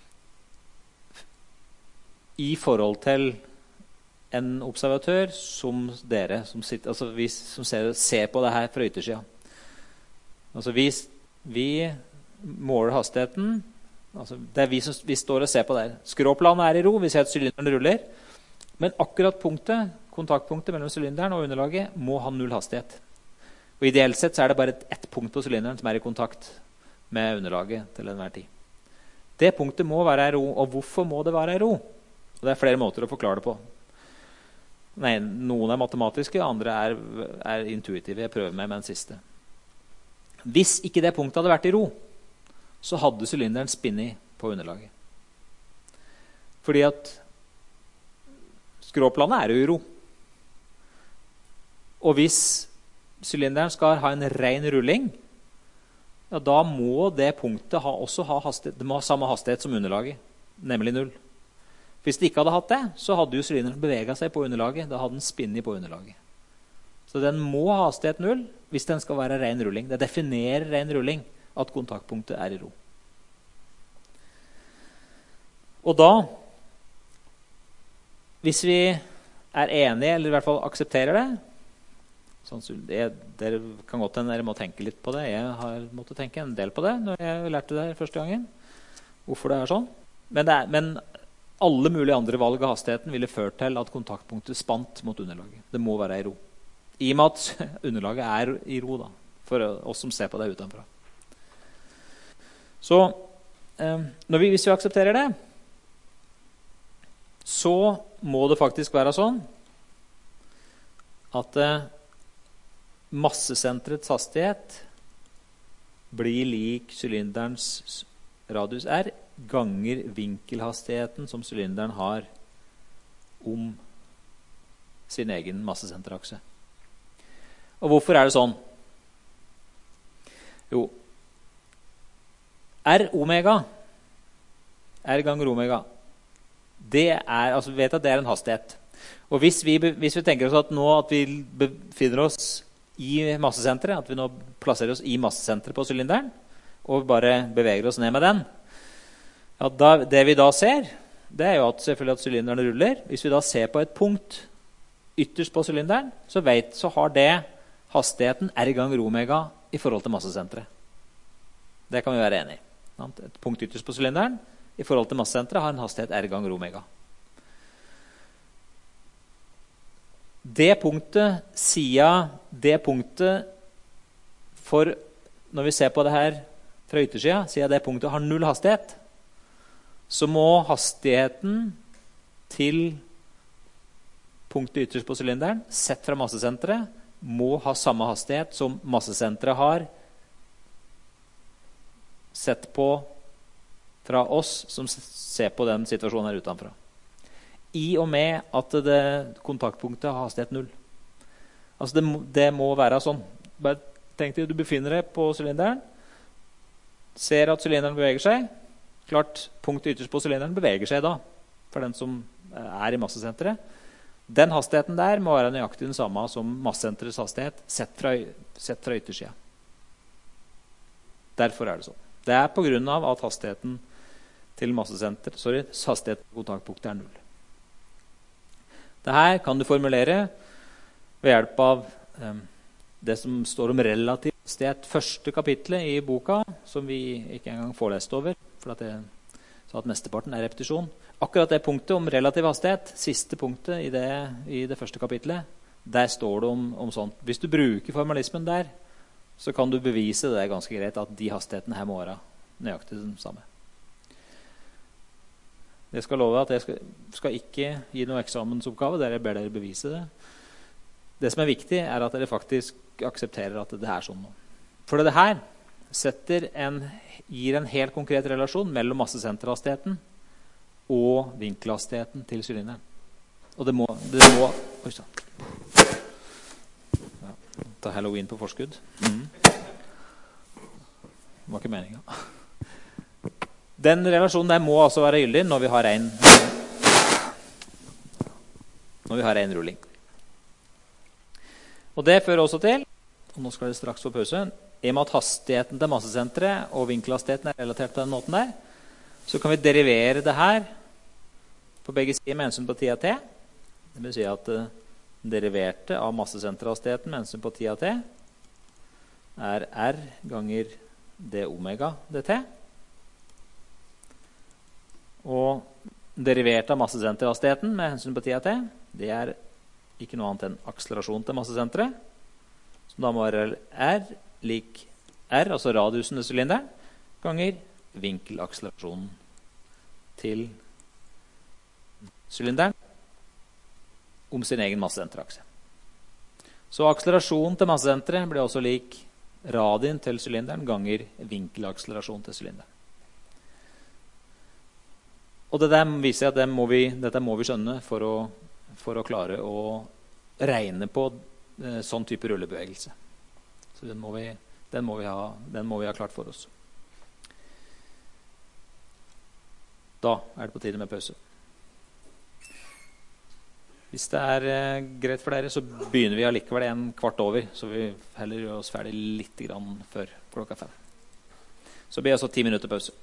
i forhold til en observatør som dere, som, sitter, altså vi som ser, ser på det her fra yttersiden. Altså vi, vi måler hastigheten, altså det er vi som vi står og ser på der. Skråplanet er i ro, vi ser at sylinderen ruller, men akkurat punktet, kontaktpunktet mellom sylinderen og underlaget må ha null hastighet. Og ideelt sett så er det bare et, ett punkt på sylinderen som er i kontakt med underlaget til enhver tid. Det punktet må være i ro, og hvorfor må det være i ro? Og det er flere måter å forklare det på. Nei, noen er matematiske, andre er, er intuitive. Jeg prøver meg med den siste. Hvis ikke det punktet hadde vært i ro, så hadde sylinderen spinnet på underlaget. Fordi at skråplanet er jo i ro. Og hvis sylinderen skal ha en ren rulling, ja, da må det punktet ha, også ha, hastighet, det må ha samme hastighet som underlaget, nemlig null. Hvis det ikke hadde hatt det, så hadde jo sylinderen beveget seg på underlaget. Da hadde den spinnet på underlaget. Så den må ha hastighet null hvis den skal være ren rulling. Det definerer ren rulling at kontaktpunktet er i ro. Og da, hvis vi er enige, eller i hvert fall aksepterer det, sånn, det dere kan godt hende dere må tenke litt på det. Jeg har måttet tenke en del på det når jeg lærte det første gangen. Hvorfor det er sånn. Men, det er, men alle mulige andre valg av hastigheten ville ført til at kontaktpunktet spant mot underlaget. Det må være i ro. I og med at underlaget er i ro, da, for oss som ser på det utenfra. Så eh, når vi, hvis vi aksepterer det, så må det faktisk være sånn at eh, massesenterets hastighet blir lik sylinderens radius R ganger vinkelhastigheten som sylinderen har om sin egen massesenterakse. Og hvorfor er det sånn? Jo, R omega, R ganger omega, det er, altså vi vet at det er en hastighet. Og hvis vi, hvis vi tenker oss at nå at vi befinner oss i massesenteret, at vi nå plasserer oss i massesenteret på sylinderen, og bare beveger oss ned med den, ja, da, det vi da ser, det er jo at, selvfølgelig at sylinderen ruller. Hvis vi da ser på et punkt ytterst på sylinderen, så, vet, så har det hastigheten R ganger omega i forhold til massesenteret. Det kan vi være enige i. Et punkt ytterst på sylinderen i forhold til massesenteret har en hastighet R ganger omega. Det punktet, siden det punktet, for når vi ser på det her fra yttersiden, siden det punktet har null hastighet, så må hastigheten til punktet ytterst på sylinderen, sett fra massesenteret, må ha samme hastighet som massesenteret har sett på fra oss som ser på den situasjonen her utenfra. I og med at det kontaktpunktet har hastighet null. Altså det, det må være sånn. Bare tenk deg, du befinner deg på sylinderen, ser at sylinderen beveger seg. Klart, punktet ytterst på sylinderen beveger seg da, for den som er i massesenteret. Den hastigheten der må være nøyaktig den samme som massesenterets hastighet sett fra, sett fra yttersiden. Derfor er det sånn. Det er på grunn av at hastigheten til massesenter, sorry, hastigheten til kontaktpunktet er null. Dette kan du formulere ved hjelp av um, det som står om relativ hastighet. Første kapitlet i boka, som vi ikke engang får lest over, for at jeg sa at mesteparten er repetisjon. Akkurat det punktet om relativ hastighet, siste punktet i det, i det første kapitlet, der står det om, om sånt. Hvis du bruker formalismen der, så kan du bevise det ganske greit at de hastighetene her må være nøyaktig den samme. Jeg skal love at jeg skal, skal ikke gi noen eksamensoppgave der jeg ber dere bevise det. Det som er viktig er at dere faktisk aksepterer at det er sånn nå. For det her, setter en, gir en helt konkret relasjon mellom massesenterhastigheten og vinkelhastigheten til sylinderen. Og det må, det må oi, så. Ja, ta Halloween på forskudd. Mm. Det var ikke meningen. Den relasjonen der må altså være gyldig når vi har en, når vi har en rulling. Og det fører også til, og nå skal det straks få pause, i og med at hastigheten til massesenteret og vinkelhastigheten er relatert på den måten der, så kan vi derivere det her på begge sider med hensyn på tida t. Det vil si at den deriverte av massesenterhastigheten med hensyn på tida t er r ganger d omega dt. Og deriverte av massesenterhastigheten med hensyn på tida t, det er ikke noe annet enn akselerasjon til massesenteret. Så da må være r lik r, altså radiusen til sylinderen, ganger vinkelakselerasjonen til sylinderen om sin egen massesenterakse. Så akselerasjonen til massesenteret blir også lik radien til sylinderen ganger vinkelakselerasjon til sylinderen. Og det der viser at det må vi, dette må vi skjønne for å, for å klare å regne på eh, sånn type rullebevegelse. Så den må, vi, den, må vi ha, den må vi ha klart for oss. Da er det på tide med pause. Hvis det er eh, greit for dere, så begynner vi allikevel en kvart over, så vi heller gjør oss ferdig litt grann før klokka fem. Så blir det altså ti minutter pause.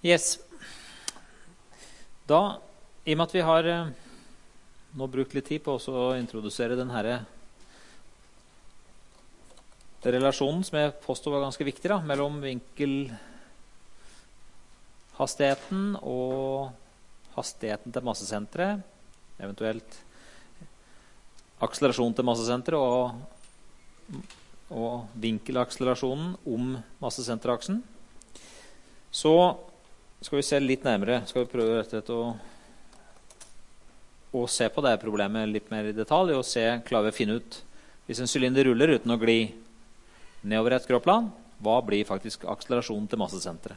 Yes. Da, i og med at vi har eh, nå brukt litt tid på også å introdusere den her relasjonen som jeg påstår var ganske viktig da, mellom vinkelhastigheten og hastigheten til massesenteret, eventuelt akselerasjon til massesenteret og, og vinkelakselerasjonen om massesenteraksen, så skal vi se litt nærmere, skal vi prøve rett og slett å, å se på det problemet litt mer i detalj, og se, klarer vi å finne ut, hvis en sylinder ruller uten å gli nedover et skråplan, hva blir faktisk akselerasjonen til massesenteret?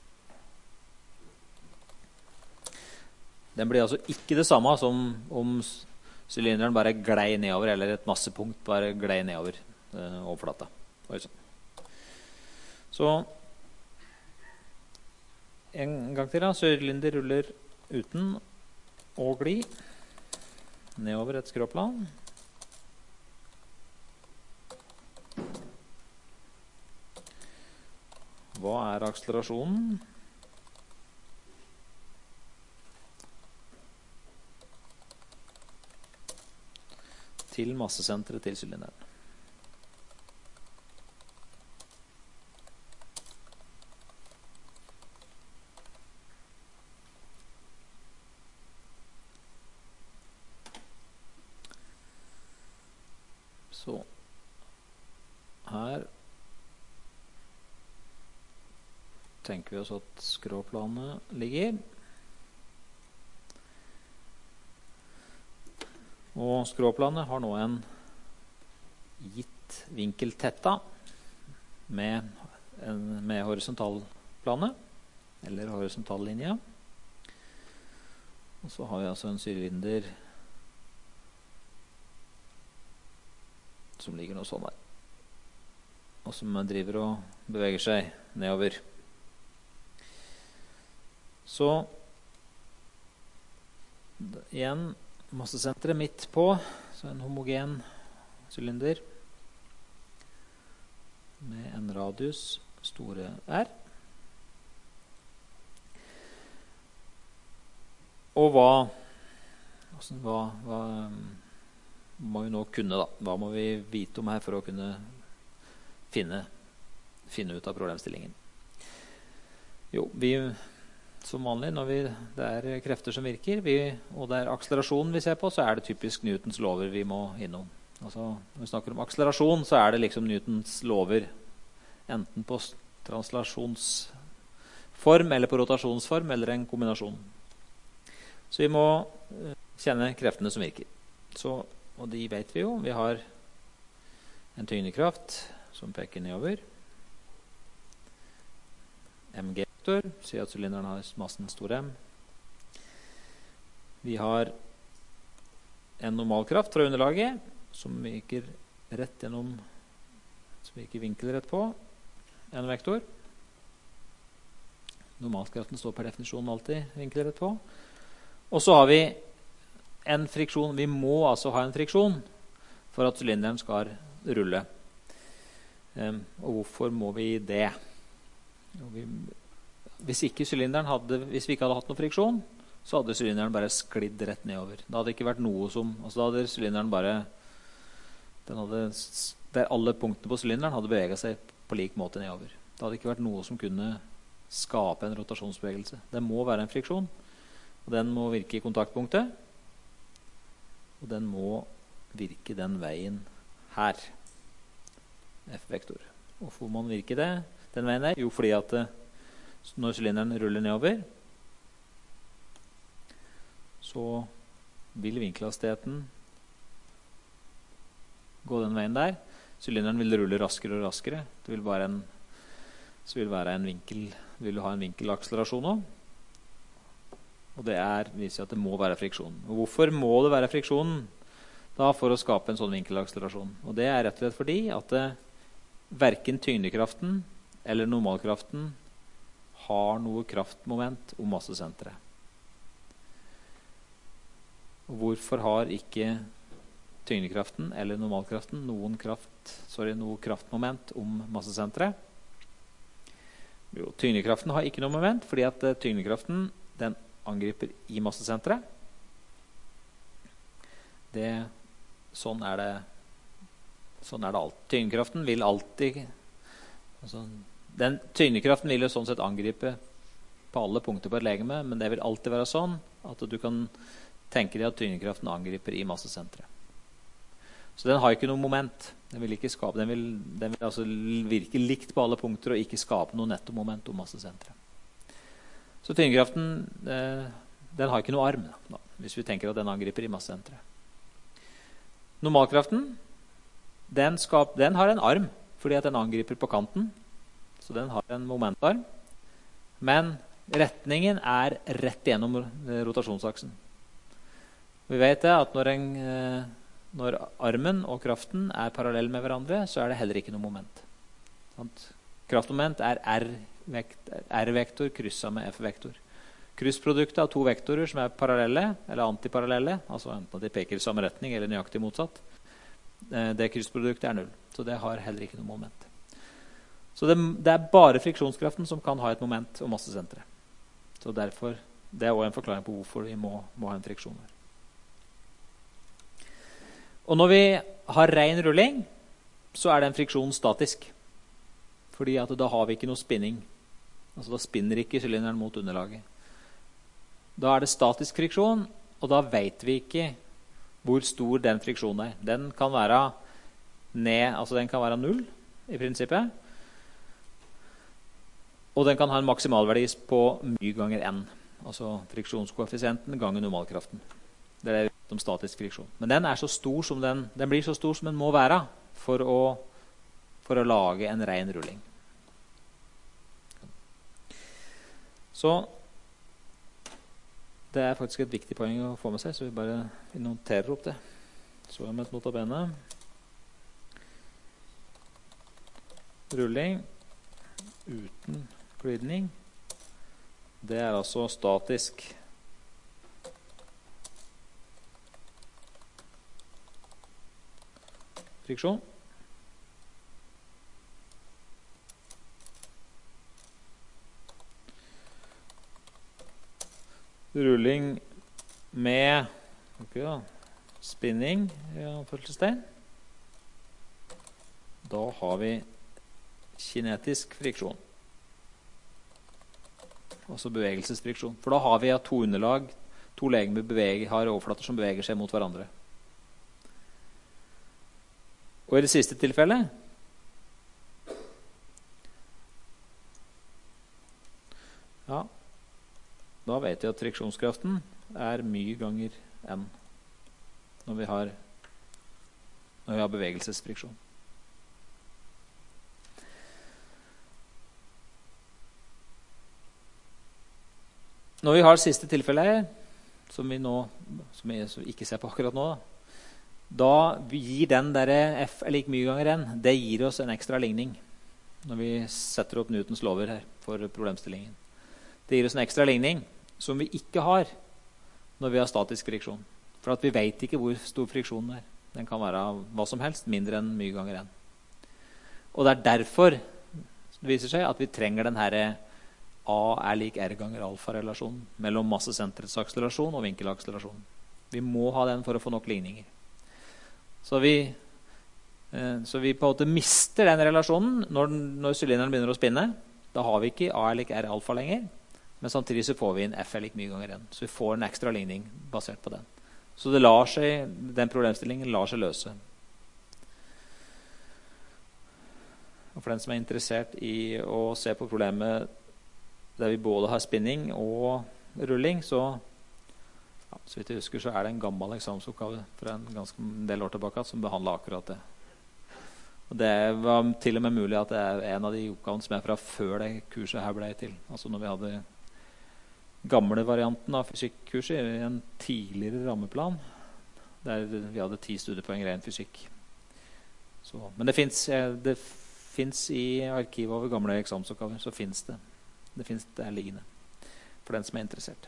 Den blir altså ikke det samme som om sylinderen bare glei nedover, eller et massepunkt bare glei nedover eh, overflata. Så en gang til da, sylinder ruller uten å gli nedover et skråplan. Hva er akselerasjonen? Til massesenteret til sylinderen. Så her tenker vi oss at skråplanet ligger. Og skråplanet har nå en gitt vinkel tetta med, en, med horisontalplanet, eller horisontallinja. Og så har vi altså en sylinder som ligger noe sånn der, og som driver og beveger seg nedover. Så igjen massesenteret midt på, så en homogen sylinder med en radius store R. Og hva, hva, hva må vi nå kunne da? Hva må vi vite om her for å kunne finne, finne ut av problemstillingen? Jo, vi som vanlig, når vi, det er krefter som virker, vi, og det er akselerasjonen vi ser på, så er det typisk Newtons lover vi må innom. Altså, når vi snakker om akselerasjon, så er det liksom Newtons lover, enten på translasjonsform, eller på rotasjonsform, eller en kombinasjon. Så vi må kjenne kreftene som virker. Så, og de vet vi jo. Vi har en tyngdekraft som peker nedover. M G. Si at sylinderen har massen stor M. Vi har en normalkraft fra underlaget som virker rett gjennom, som virker vinkelrett på en vektor. Normalkraften står per definisjon alltid vinkelrett på. Og så har vi en friksjon. Vi må altså ha en friksjon for at sylinderen skal rulle. Um, og hvorfor må vi det? Og vi Hvis, ikke hadde, hvis vi ikke hadde hatt noe friksjon, så hadde sylinderen bare sklidd rett nedover. Det hadde ikke vært noe som, altså da hadde sylinderen bare, den hadde, der alle punktene på sylinderen hadde beveget seg på lik måte nedover. Det hadde ikke vært noe som kunne skape en rotasjonsbevegelse. Det må være en friksjon, og den må virke i kontaktpunktet, og den må virke den veien her, F-vektor. Hvorfor må den virke det, den veien der? Jo, fordi at når sylinderen ruller nedover, så vil vinkelhastigheten gå den veien der. Sylinderen vil rulle raskere og raskere. Det vil være en, så vil være en vinkel, vil ha en vinkelakselerasjon også. Og det er, viser at det må være friksjon. Og hvorfor må det være friksjon da for å skape en sånn vinkelakselerasjon? Og det er rett og slett fordi at det, hverken tyngdekraften eller normalkraften har noe kraftmoment om massesenteret. Og hvorfor har ikke tyngdekraften eller normalkraften noen kraft, sorry, noe kraftmoment om massesenteret? Jo, Jo, tyngdekraften har ikke noe moment, fordi at uh, tyngdekraften den angriper i massesenteret. Det, sånn er det, sånn er det alt. Tyngdekraften vil alltid, altså, den tyngdekraften vil jo sånn sett angripe på alle punkter på et legeme, men det vil alltid være sånn at du kan tenke deg at tyngdekraften angriper i massesenteret. Så den har ikke noe moment. Den vil, ikke skape, den vil, den vil altså virke likt på alle punkter og ikke skape noe nettomoment om massesenteret. Så tyngdekraften eh, den har ikke noe arm, da, hvis vi tenker at den angriper i massesenteret. Normalkraften den, skap, den har en arm fordi at den angriper på kanten. Så den har en momentarm. Men retningen er rett gjennom rotasjonsaksen. Vi vet det at når, en, når armen og kraften er parallell med hverandre, så er det heller ikke noe moment. Kraftmoment er R-vektor krysset med F-vektor. Kryssproduktet av to vektorer som er parallelle eller antiparallelle, altså enten at de peker i samme retning eller nøyaktig motsatt, det kryssproduktet er null. Så det har heller ikke noe moment. Så det, det er bare friksjonskraften som kan ha et moment om massesenteret. Så derfor, det er også en forklaring på hvorfor vi må, må ha en friksjon her. Og når vi har ren rulling, så er den friksjonen statisk. Fordi at da har vi ikke noe spinning. Altså da spinner ikke sylinderen mot underlaget. Da er det statisk friksjon, og da vet vi ikke hvor stor den friksjonen er. Den kan være ned, altså den kan være null i prinsippet. Og den kan ha en maksimalverdi på my ganger n. Altså friksjonskoeffisienten ganger normalkraften. Det er om statisk friksjon. Men den er så stor som den, den blir så stor som den må være for å, for å lage en ren rulling. Så det er faktisk et viktig poeng å få med seg, så vi bare noterer opp det. Så er med et notabene. Rulling uten glidning. Det er altså statisk friksjon. Rulling med okay, da, spinning i anførselstegn. Da har vi kinetisk friksjon. Altså bevegelsesfriksjon. For da har vi at to underlag, to legemer beveger, har overflater som beveger seg mot hverandre. Og i det siste tilfellet ja, da vet vi at friksjonskraften er mye ganger n når vi har, når vi har bevegelsesfriksjon. Når vi har siste tilfelle her, som vi, nå, som vi ikke ser på akkurat nå, da gir den der F er lik mye ganger n, det gir oss en ekstra ligning når vi setter opp Newtons lover her for problemstillingen. Det gir oss en ekstra ligning som vi ikke har når vi har statisk friksjon. For at vi vet ikke hvor stor friksjonen er. Den kan være hva som helst, mindre enn mye ganger n. Og det er derfor det viser seg at vi trenger den her A er lik R ganger alfa-relasjonen mellom massesenterets akselerasjon og vinkelakselerasjonen. Vi må ha den for å få nok ligninger. Så vi, eh, så vi på en måte mister den relasjonen når, når sylinderen begynner å spinne. Da har vi ikke A er lik R alfa lenger, men samtidig så får vi en F er lik mye ganger n. Så vi får en ekstra ligning basert på den. Så det lar seg, den problemstillingen lar seg løse. Og for den som er interessert i å se på problemet der vi både har spinning og rulling, så, ja, så vidt jeg husker, så er det en gammel eksamensoppgave fra en ganske del år tilbake som behandler akkurat det. Og det var til og med mulig at det er en av de oppgavene som er fra før det kurset her ble til. Altså når vi hadde gamle varianten av fysikkurset i en tidligere rammeplan, der vi hadde ti studiepoeng ren fysikk. Så, men det finnes, det finnes i arkivet over gamle eksamensoppgaver, så finnes det. Det finnes det er liggende for den som er interessert.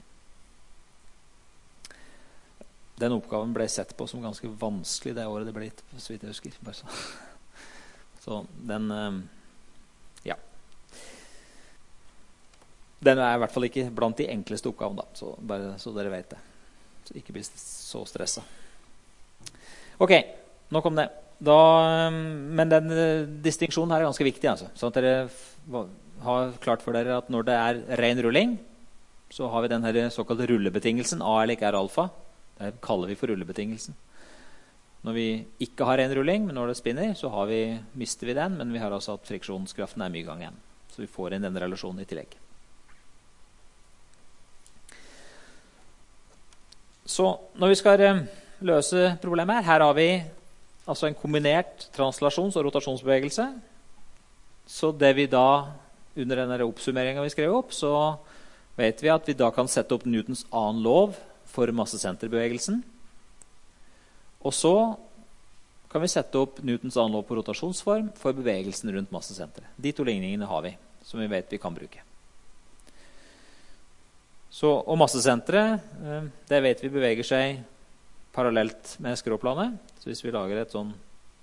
Den oppgaven ble sett på som ganske vanskelig det året det ble gitt, så vidt jeg husker. Bare så. Så den, ja. Den er i hvert fall ikke blant de enkleste oppgavene, da, så bare så dere vet det. Så ikke bli så stresset. Ok, nok om det. Da, men den distinksjonen her er ganske viktig, altså. Sånn at dere har klart for dere at når det er ren rulling, så har vi den her såkalte rullebetingelsen, A er lik R alfa. Det kaller vi for rullebetingelsen. Når vi ikke har ren rulling, men når det spinner, så har vi, mister vi den, men vi har altså at friksjonskraften er mye gang igjen. Så vi får inn den relasjonen i tillegg. Så når vi skal løse problemet her, her har vi altså en kombinert translasjons- og rotasjonsbevegelse. Så det vi da, under denne oppsummeringen vi skrev opp, så vet vi at vi da kan sette opp Newtons annen lov for massesenterbevegelsen. Og så kan vi sette opp Newtons annen lov på rotasjonsform for bevegelsen rundt massesenteret. De to ligningene har vi, som vi vet vi kan bruke. Så, og massesenteret, det vet vi beveger seg parallelt med skråplanet. Så hvis vi lager et sånn,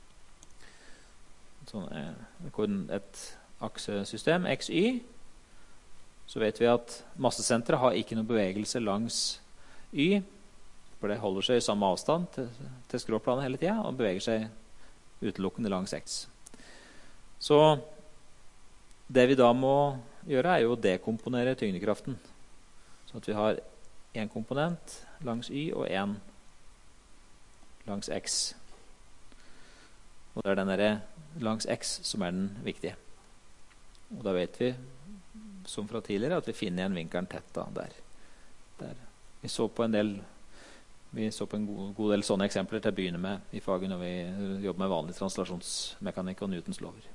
et, sånn, et aksesystem, X Y, så vet vi at massesenteret har ikke noen bevegelse langs Y, for det holder seg i samme avstand til, til skråplanet hele tiden, og beveger seg utelukkende langs X. Så det vi da må gjøre er jo å dekomponere tyngdekraften. Så at vi har en komponent langs Y og en langs X. Og det er den der langs X som er den viktige. Og da vet vi, som fra tidligere, at vi finner igjen vinkelen tett da, der. der. Vi så på en del, vi så på en god, god del sånne eksempler til å begynne med i faget når vi jobber med vanlig translasjonsmekanikk og Newtons lover.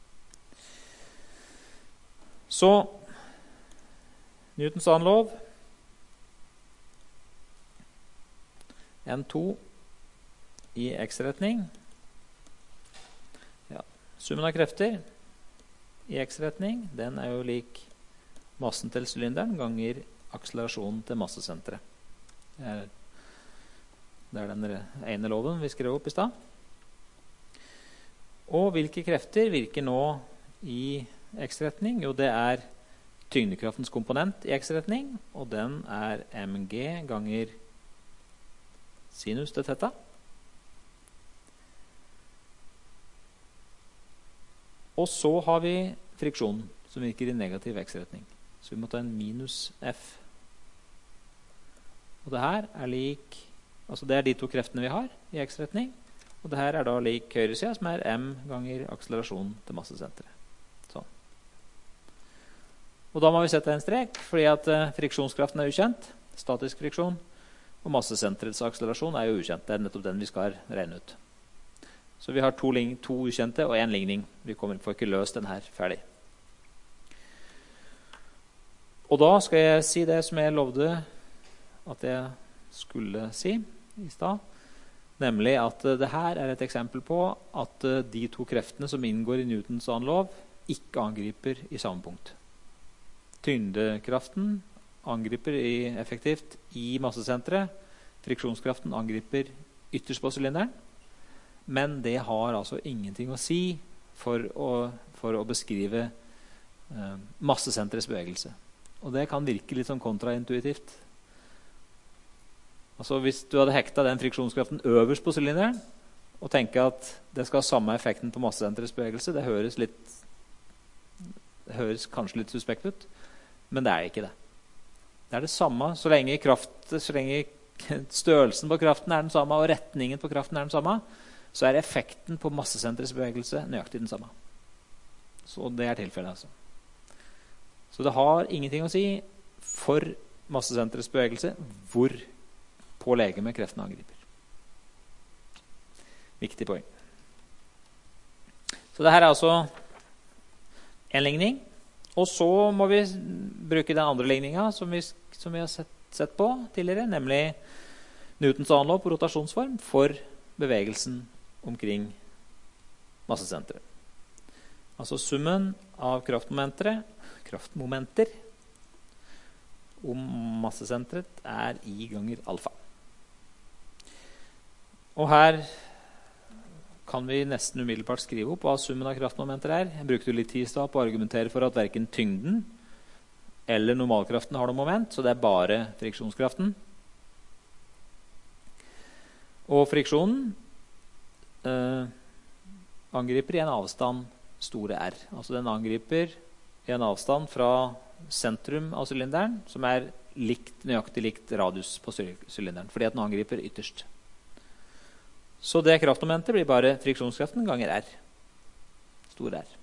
Så Newtons annen lov, N to i X-retning. Ja. Summen av krefter i X-retning, den er jo lik massen til sylinderen ganger akselerasjonen til massesenteret. Det er, det er den ene loven vi skrev opp i sted. Og hvilke krefter virker nå i X-retning? Jo, det er tyngdekraftens komponent i X-retning, og den er mg ganger sinus til theta. Og så har vi friksjonen, som virker i negativ X-retning. Så vi må ta en minus F. Og det her er lik, altså det er de to kreftene vi har i X-retning, og det her er da lik høyresida, som er m ganger akselerasjonen til massesenteret. Sånn. Og da må vi sette en strek, fordi at uh, friksjonskraften er ukjent, statisk friksjon, og massesenterets akselerasjon er jo ukjent. Det er nettopp den vi skal regne ut. Så vi har to, to ukjente og en ligning. Vi kommer, får ikke løst den her ferdig. Og da skal jeg si det som jeg lovde at jeg skulle si i sted. Nemlig at uh, det her er et eksempel på at uh, de to kreftene som inngår i Newtons annen lov ikke angriper i samme punkt. Tyngdekraften angriper i, effektivt i massesenteret. Friksjonskraften angriper ytterst på sylinderen. Men det har altså ingenting å si for å, for å beskrive eh, massesenterets bevegelse. Og det kan virke litt sånn kontraintuitivt. Altså hvis du hadde hekta den friksjonskraften øverst på sylinderen, og tenker at det skal ha samme effekten på massesenterets bevegelse, det høres, litt, det høres kanskje litt suspekt ut, men det er ikke det. Det er det samme så lenge, kraft, så lenge størrelsen på kraften er den samme, og retningen på kraften er den samme, så er effekten på massesenterets bevegelse nøyaktig den samme. Så det er tilfellet, altså. Så det har ingenting å si for massesenterets bevegelse hvor på legemet kreften angriper. Viktig poeng. Så det her er altså en ligning. Og så må vi bruke den andre ligninga som vi, som vi har sett, sett på tidligere, nemlig Newtons annen lov på rotasjonsform for bevegelsen omkring massesenteret. Altså summen av kraftmomenter, kraftmomenter om massesenteret er I ganger alfa. Og her kan vi nesten umiddelbart skrive opp hva summen av kraftmomenter er. Jeg brukte litt tid på å argumentere for at hverken tyngden eller normalkraften har noe moment, så det er bare friksjonskraften. Og friksjonen eh, angriper i en avstand store R. Altså den angriper i en avstand fra sentrum av sylinderen, som er likt, nøyaktig likt radius på sylinderen, fordi at den angriper ytterst. Så det kraftmomentet blir bare friksjonskraften ganger R. Stor R.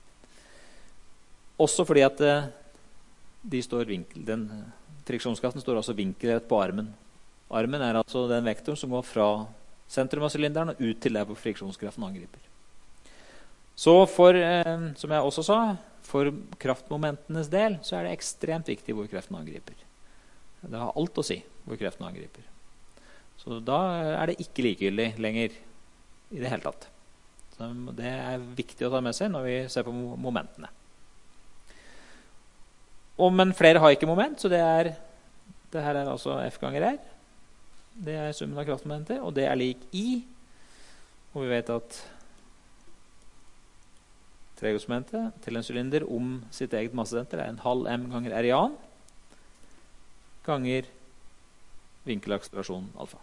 Også fordi at eh, de står vinkel, den friksjonskraften står også vinkelrett på armen. Armen er altså den vektoren som går fra sentrum av sylinderen og ut til der hvor friksjonskraften angriper. Så for, eh, som jeg også sa, for kraftmomentenes del så er det ekstremt viktig hvor kreften angriper. Det har alt å si hvor kreften angriper. Så da er det ikke likegyldig lenger i det hele tatt. Så det er viktig å ta med seg når vi ser på momentene. Og, men flere har ikke moment, så det er det her er altså F ganger R. Det er summen av kraftmomenter, og det er lik I. Og vi vet at treghetsmomentet til en sylinder om sitt eget massesenter er en halv m ganger r i annen ganger vinkelakselerasjon alfa.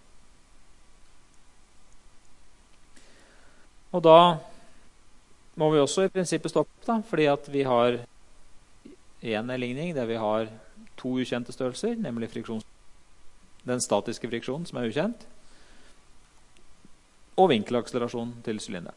Og da må vi også i prinsippet stoppe, da, fordi at vi har en ligning der vi har to ukjente størrelser, nemlig friksjons, den statiske friksjonen som er ukjent, og vinkelakselerasjon til sylinderen.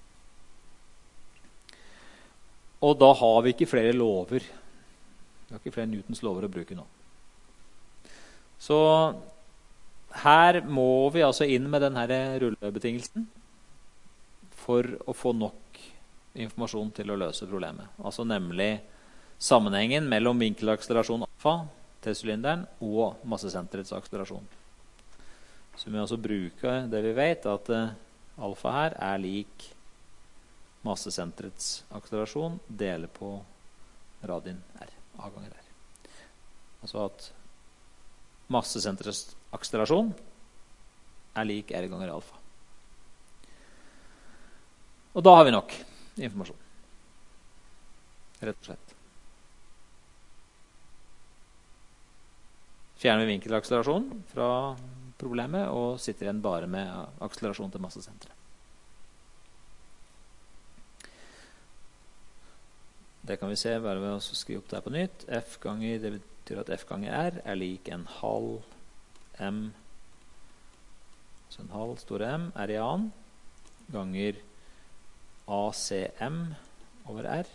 Og da har vi ikke flere lover. Vi har ikke flere Newtons lover å bruke nå. Så her må vi altså inn med denne rullebetingelsen for å få nok informasjon til å løse problemet. Altså nemlig sammenhengen mellom vinkelakselerasjon alfa til sylinderen og massesenterets akselerasjon. Så vi altså bruker det vi vet, at alfa her er lik massesenterets akselerasjon deler på radien R, A ganger R. Altså at massesenterets akselerasjon er lik R ganger alfa. Og da har vi nok informasjon. Rett og slett. Fjerner vi vinkelakselerasjonen fra problemet og sitter igjen bare med akselerasjon til massesenteret. Det kan vi se bare ved å skrive opp det her på nytt. F ganger, det betyr at F ganger R er lik en halv M, så en halv store M, R i annen, ganger A C M over R.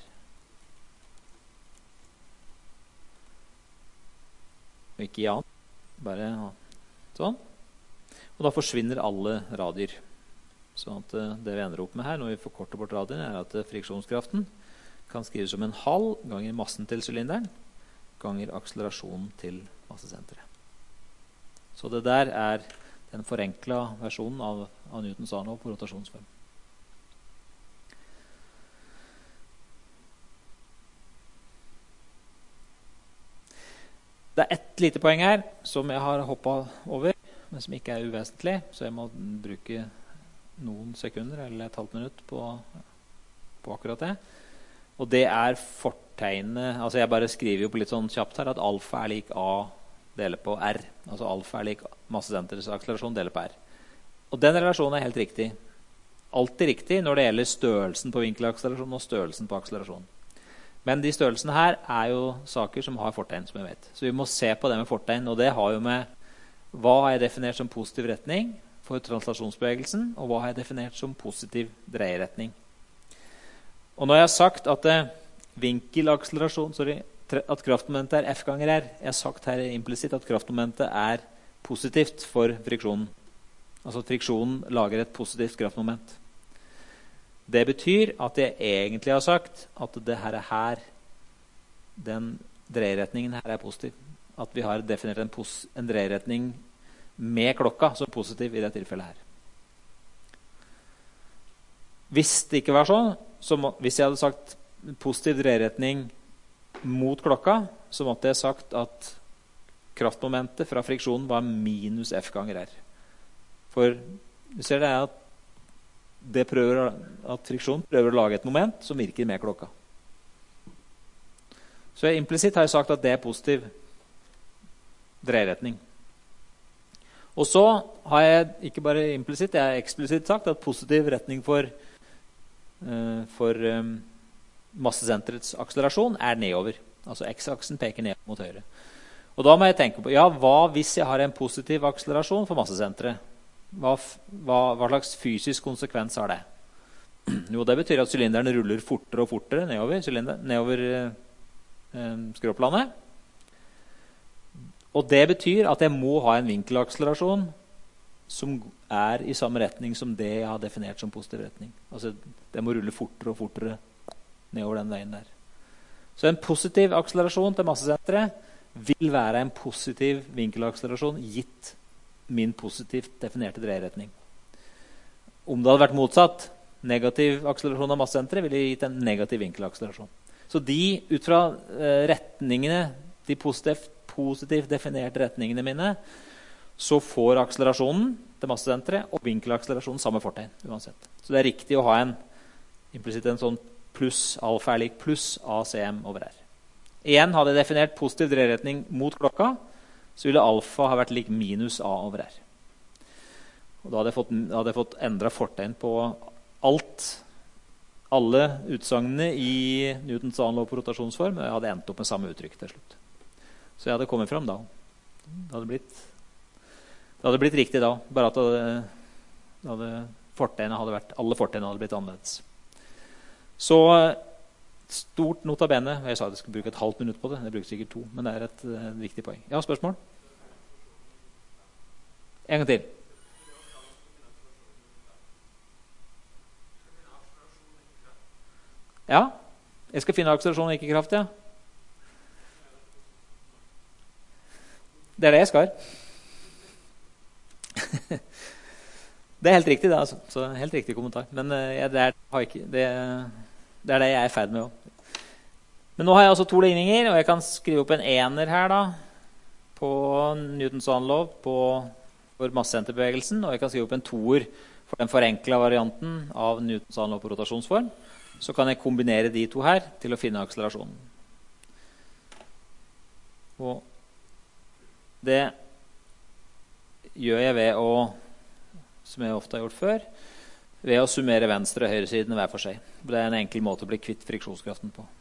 Og ikke i annen, bare sånn. Og da forsvinner alle radier. Så at det vi ender opp med her, når vi forkorter bort radien, er at friksjonskraften kan skrives som en halv ganger massen til sylinderen, ganger akselerasjonen til massesenteret. Så det der er den forenkla versjonen av, av Newtons arnlov på rotasjonsform. Det er ett lite poeng her som jeg har hoppet over, men som ikke er uvesentlig, så jeg må bruke noen sekunder eller et halvt minutt på, på akkurat det. Og det er fortegnet, altså jeg bare skriver jo på litt sånn kjapt her, at alfa er lik A deler på R. Altså alfa er lik massesenterets akselerasjon deler på R. Og den relasjonen er helt riktig. Alltid riktig når det gjelder størrelsen på vinkelakselerasjon og størrelsen på akselerasjon. Men de størrelsene her er jo saker som har fortegn, som jeg vet. Så vi må se på det med fortegn, og det har jo med hva har jeg definert som positiv retning for translasjonsbevegelsen, og hva har jeg definert som positiv dreieretning. Og når jeg har sagt at eh, vinkelakselerasjon, sorry, at kraftmomentet er F ganger R, jeg har sagt her implisitt at kraftmomentet er positivt for friksjonen. Altså at friksjonen lager et positivt kraftmoment. Det betyr at jeg egentlig har sagt at det her er her, den dreieretningen her er positiv. At vi har definert en, pos- en dreieretning med klokka som positiv i det tilfellet her. Hvis det ikke var sånn, så må, hvis jeg hadde sagt positiv dreieretning mot klokka, så måtte jeg sagt at kraftmomentet fra friksjonen var minus F ganger R. For du ser det er at, det prøver, at friksjonen prøver å lage et moment som virker med klokka. Så jeg, implisitt har jeg sagt at det er positiv dreieretning. Og så har jeg ikke bare implisitt, jeg har eksplisitt sagt at positiv retning for, uh, for um, massesenterets akselerasjon er nedover. Altså x-aksen peker ned mot høyre. Og da må jeg tenke på, ja, hva hvis jeg har en positiv akselerasjon for massesenteret? Hva, hva, hva slags fysisk konsekvens har det? Jo, det betyr at sylinderen ruller fortere og fortere nedover, nedover uh, skråplanet. Og det betyr at jeg må ha en vinkelakselerasjon som er i samme retning som det jeg har definert som positiv retning. Altså, det må rulle fortere og fortere nedover den veien der. Så en positiv akselerasjon til massesenteret vil være en positiv vinkelakselerasjon gitt min positivt definerte dreieretning. Om det hadde vært motsatt, negativ akselerasjon av massesenteret ville gitt en negativ vinkelakselerasjon. Så de, ut fra eh, retningene, de positivt positivt definerte retningene mine, så får akselerasjonen til massesenteret og vinkelakselerasjonen samme fortegn uansett. Så det er riktig å ha en implisitt en sånn pluss, alfa er lik pluss A C M over R. Igjen hadde jeg definert positiv dreieretning mot klokka, så ville alfa ha vært lik minus A over R. Og da hadde jeg fått, hadde jeg fått endret fortegn på alt, alle utsagnene i Newtons annen lov på rotasjonsform, og jeg hadde endt opp med samme uttrykk til slutt. Så jeg hadde kommet frem da. Det hadde blitt, det hadde blitt riktig da, bare at det, det hadde, fortegnet hadde vært, alle fortegnene hadde blitt annerledes. Så stort notabene, jeg sa at jeg skulle bruke et halvt minutt på det, jeg brukte sikkert to, men det er et, et viktig poeng. Ja, spørsmål? En gang til. Ja, jeg skal finne akselerasjon, ikke kraft, ja. Det er det jeg skal. Det er helt riktig, det, altså. Så helt riktig kommentar. Men uh, jeg, det, er, ikke, det, det er det jeg er i ferd med også. Men nå har jeg altså to ligninger, og jeg kan skrive opp en ener her da, på Newtons annen lov på, for massesenterbevegelsen, og jeg kan skrive opp en toer for den forenklet varianten av Newtons annen lov på rotasjonsform. Så kan jeg kombinere de to her til å finne akselerasjonen. Og det gjør jeg ved å, som jeg ofte har gjort før, ved å summere venstre og høyre siden hver for seg. Det er en enkel måte å bli kvitt friksjonskraften på.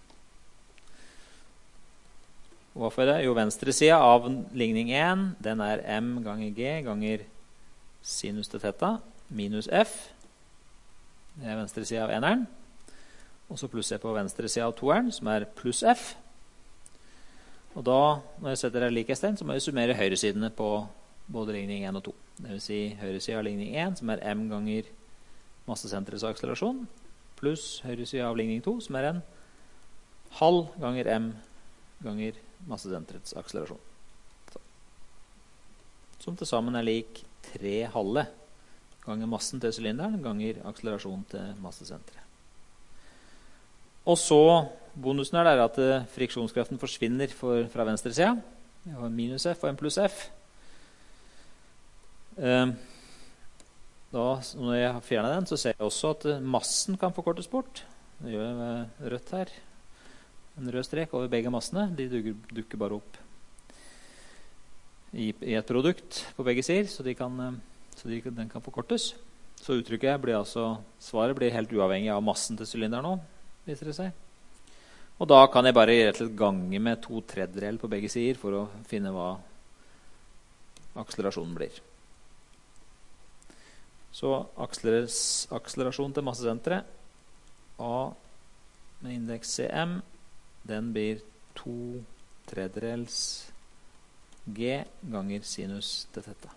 Og hvorfor er det? Jo, venstre siden av ligning én, den er m ganger g ganger sinus til theta minus f. Det er venstre siden av eneren. Og så plusser jeg på venstre siden av toeren, som er pluss f. Og da, når jeg setter det likhetstegn, så må jeg summere høyresidene på både ligning én og to. Det vil si høyresiden av ligning én, som er m ganger massesenterets akselerasjon, pluss høyresiden av ligning to, som er en halv ganger m ganger massesenterets akselerasjon. Så. Som til sammen er lik tre halve ganger massen til sylinderen ganger akselerasjon til massesenteret. Og så, bonusen er der at friksjonskraften forsvinner for, fra venstre siden. Jeg har en minus f og en pluss f. Um, da, når jeg har fjernet den, så ser jeg også at massen kan forkortes bort. Det gjør jeg med rødt her. En rød strek over begge massene. De dukker, dukker bare opp i, i et produkt på begge sider, så, de kan, så de, den kan forkortes. Så uttrykket blir altså, svaret blir helt uavhengig av massen til sylinderen nå, viser det seg. Og da kan jeg bare rett og slett gange med to tredjedel på begge sider for å finne hva akselerasjonen blir. Så akselerasjon til massesenteret A med indeks C M, den blir to tredjedels G ganger sinus til theta.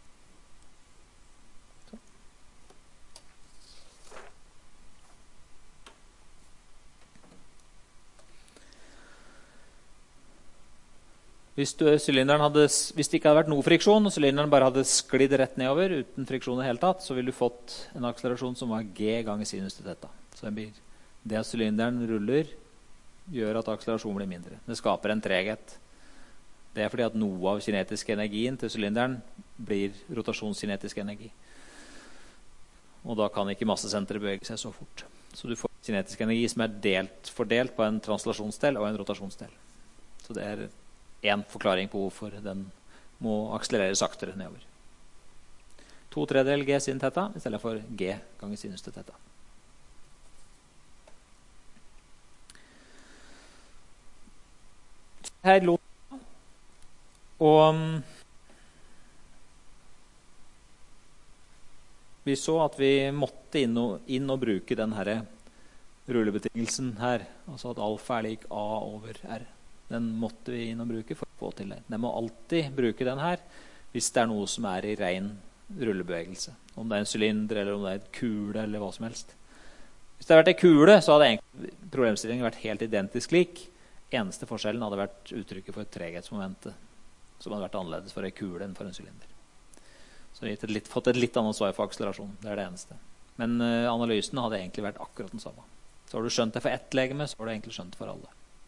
Hvis, du, hadde, hvis det ikke hadde vært noe friksjon, og sylinderen bare hadde sklidd rett nedover uten friksjon i hele tatt, så ville du fått en akselerasjon som var G ganger sinus til theta. Så det, blir, det at sylinderen ruller, gjør at akselerasjonen blir mindre. Det skaper en treghet. Det er fordi at noe av kinetisk energien til sylinderen blir rotasjonskinetisk energi. Og da kan ikke massesenteret bevege seg så fort. Så du får kinetisk energi som er delt, fordelt på en translasjonsdel og en rotasjonsdel. Så det er en forklaring på hvorfor den må akselerere saktere nedover. To tredjedel G sin theta i stedet for G ganger sinus til theta. Her lå og vi så at vi måtte inn og, inn og bruke den her rullebetingelsen her, altså at alfa er lik A over R. Den måtte vi inn og bruke for å få til det. Den må alltid bruke den her hvis det er noe som er i ren rullebevegelse. Om det er en sylinder, eller om det er et kule, eller hva som helst. Hvis det hadde vært en kule, så hadde egentlig problemstillingen vært helt identisk lik. Eneste forskjellen hadde vært uttrykket for treghetsmomentet, som hadde vært annerledes for en kule enn for en sylinder. Så vi har fått et litt annet svar for akselerasjon. Det er det eneste. Men uh, analysen hadde egentlig vært akkurat den samme. Så har du skjønt det for ett legeme, så har du egentlig skjønt det for alle.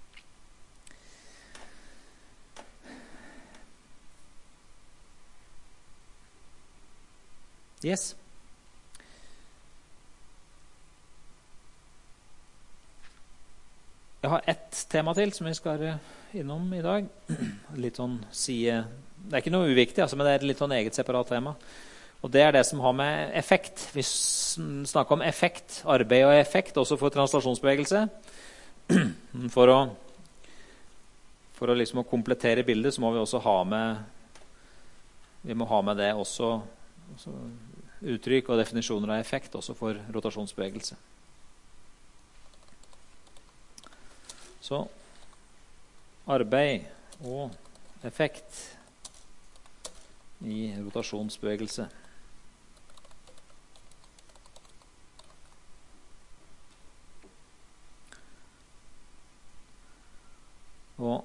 Yes. Jeg har ett tema til som vi skal innom i dag. Litt sånn side... Det er ikke noe uviktig, altså, men det er et litt sånn eget separat tema. Og det er det som har med effekt. Vi snakker om effekt, arbeid og effekt, også for translasjonsbevegelse. For å, for å liksom å komplettere bildet, så må vi også ha med, vi må ha med det også, også uttrykk og definisjoner av effekt, også for rotasjonsbevegelse. Så arbeid og effekt i rotasjonsbevegelse. Og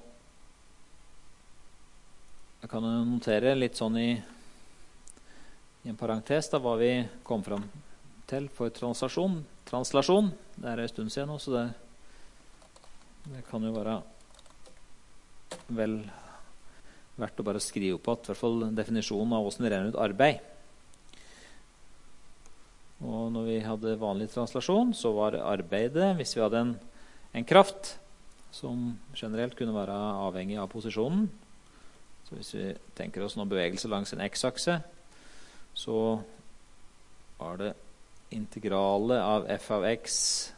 jeg kan notere litt sånn i, i en parentes da, hva vi kom fram til for translasjon. Translasjon, det er en stund siden nå, så det, det kan jo være vel verdt å bare skrive opp at, i hvert fall definisjonen av hvordan det renner ut arbeid. Og når vi hadde vanlig translasjon, så var arbeidet, hvis vi hadde en, en kraft, som generelt kunne være avhengig av posisjonen. Så hvis vi tenker oss noen bevegelse langs en x-akse, så var det integrale av f av x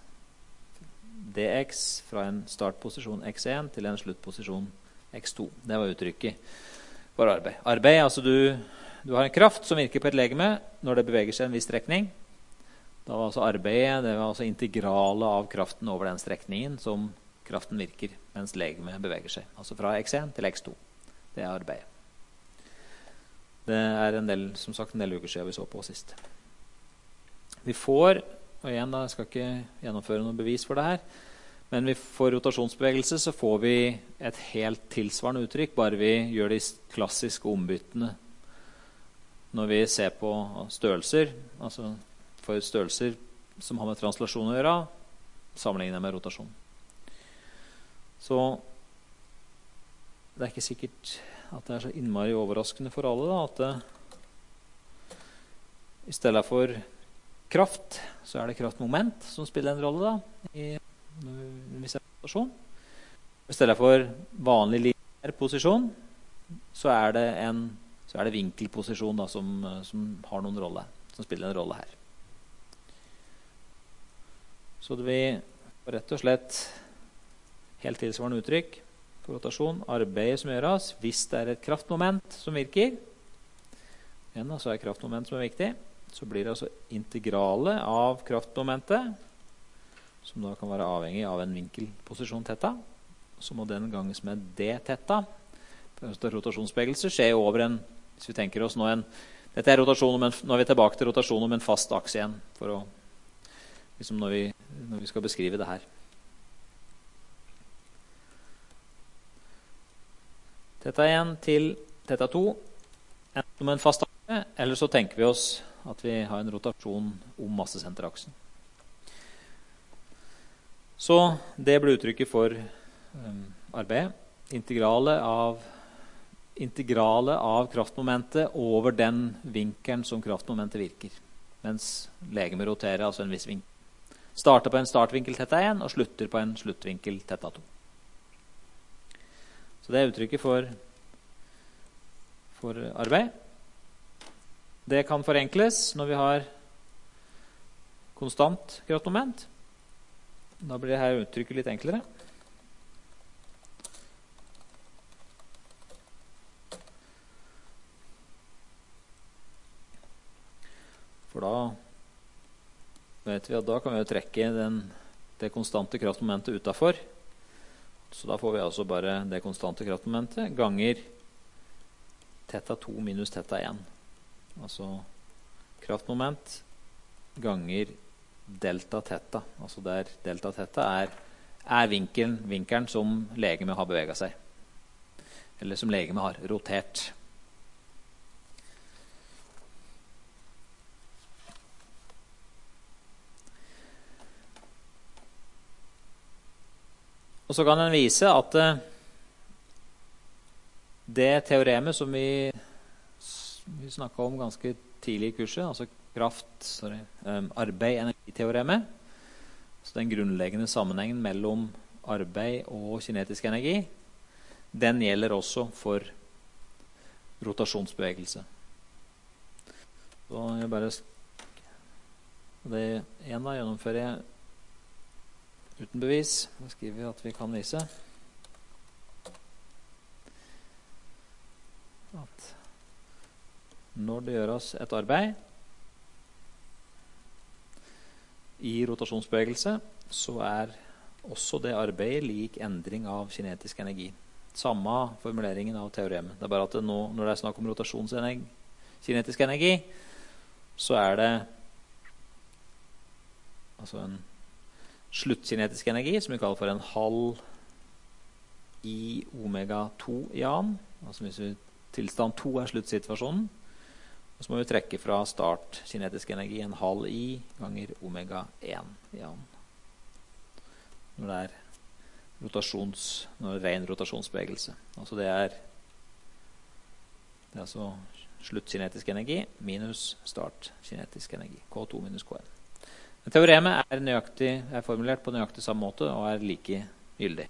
dx fra en startposisjon x én til en sluttposisjon x to. Det var uttrykket for arbeid. Arbeid, altså du, du har en kraft som virker på et legeme når det beveger seg en viss strekning. Da var altså arbeidet, det var altså integrale av kraften over den strekningen som kraften virker mens legemet beveger seg. Altså fra x én til x to. Det er arbeidet. Det er en del, som sagt, en del uker siden vi så på sist. Vi får, og igjen da, jeg skal ikke gjennomføre noe bevis for det her, men vi får rotasjonsbevegelse, så får vi et helt tilsvarende uttrykk, bare vi gjør de klassiske ombyttene. Når vi ser på størrelser, altså for størrelser som har med translasjon å gjøre, sammenlignet med rotasjon. Så det er ikke sikkert at det er så innmari overraskende for alle da, at det, i stedet for kraft, så er det kraftmoment som spiller en rolle da, i hvis det er rotasjon. I stedet for vanlig lineær posisjon, så er det en så er det vinkelposisjon da, som, som har noen rolle, som spiller en rolle her. Så det vil rett og slett helt tilsvarende uttrykk for rotasjon. Arbeidet som gjøres, hvis det er et kraftmoment som virker, igjen da, så er kraftmoment som er viktig, så blir det altså integrale av kraftmomentet, som da kan være avhengig av en vinkelposisjon theta. Så må den ganges med d theta. Rotasjonsbevegelse skjer over en, hvis vi tenker oss nå en, dette er rotasjon, men nå er vi tilbake til rotasjon om en fast akse igjen, for å, liksom når vi, når vi skal beskrive det her. Theta én til theta to, enten om en fast akse, eller så tenker vi oss at vi har en rotasjon om massesenteraksen. Så det ble uttrykket for um, arbeidet. Integrale av, integrale av kraftmomentet over den vinkelen som kraftmomentet virker. Mens legemet roterer, altså en viss vinkel. Starter på en startvinkel theta én og slutter på en sluttvinkel theta to. Så det er uttrykket for, for arbeid. Det kan forenkles når vi har konstant kraftmoment. Da blir det her uttrykket litt enklere. For da vet vi at da kan vi jo trekke den, det konstante kraftmomentet utenfor. Så da får vi altså bare det konstante kraftmomentet ganger theta to minus theta én. Altså kraftmoment ganger delta theta. Altså der delta theta er, er vinkelen, vinkelen som legemet har beveget seg. Eller som legemet har rotert. Og så kan en vise at det teoremet som vi, vi snakket om ganske tidlig i kurset, altså kraft, sorry, arbeid-energi-teoremet, så den grunnleggende sammenhengen mellom arbeid og kinetisk energi, den gjelder også for rotasjonsbevegelse. Så jeg bare det ene da gjennomfører jeg uten bevis. Da skriver vi at vi kan vise at når det gjøres et arbeid i rotasjonsbevegelse, så er også det arbeidet lik endring av kinetisk energi. Samme formuleringen av teoremet. Det er bare at det nå, når det er snakk om rotasjonsenergi, kinetisk energi, så er det altså en sluttkinetisk energi, som vi kaller for en halv i omega to jan. Altså hvis vi, tilstand to er sluttsituasjonen. Og så må vi trekke fra start kinetisk energi en halv i ganger omega én jan. Når det er rotasjons, når det er ren rotasjonsbevegelse. Altså det er, det er altså sluttkinetisk energi minus start kinetisk energi. K to minus K én. Teoremet er, nøyaktig, er formulert på nøyaktig samme måte og er like gyldig.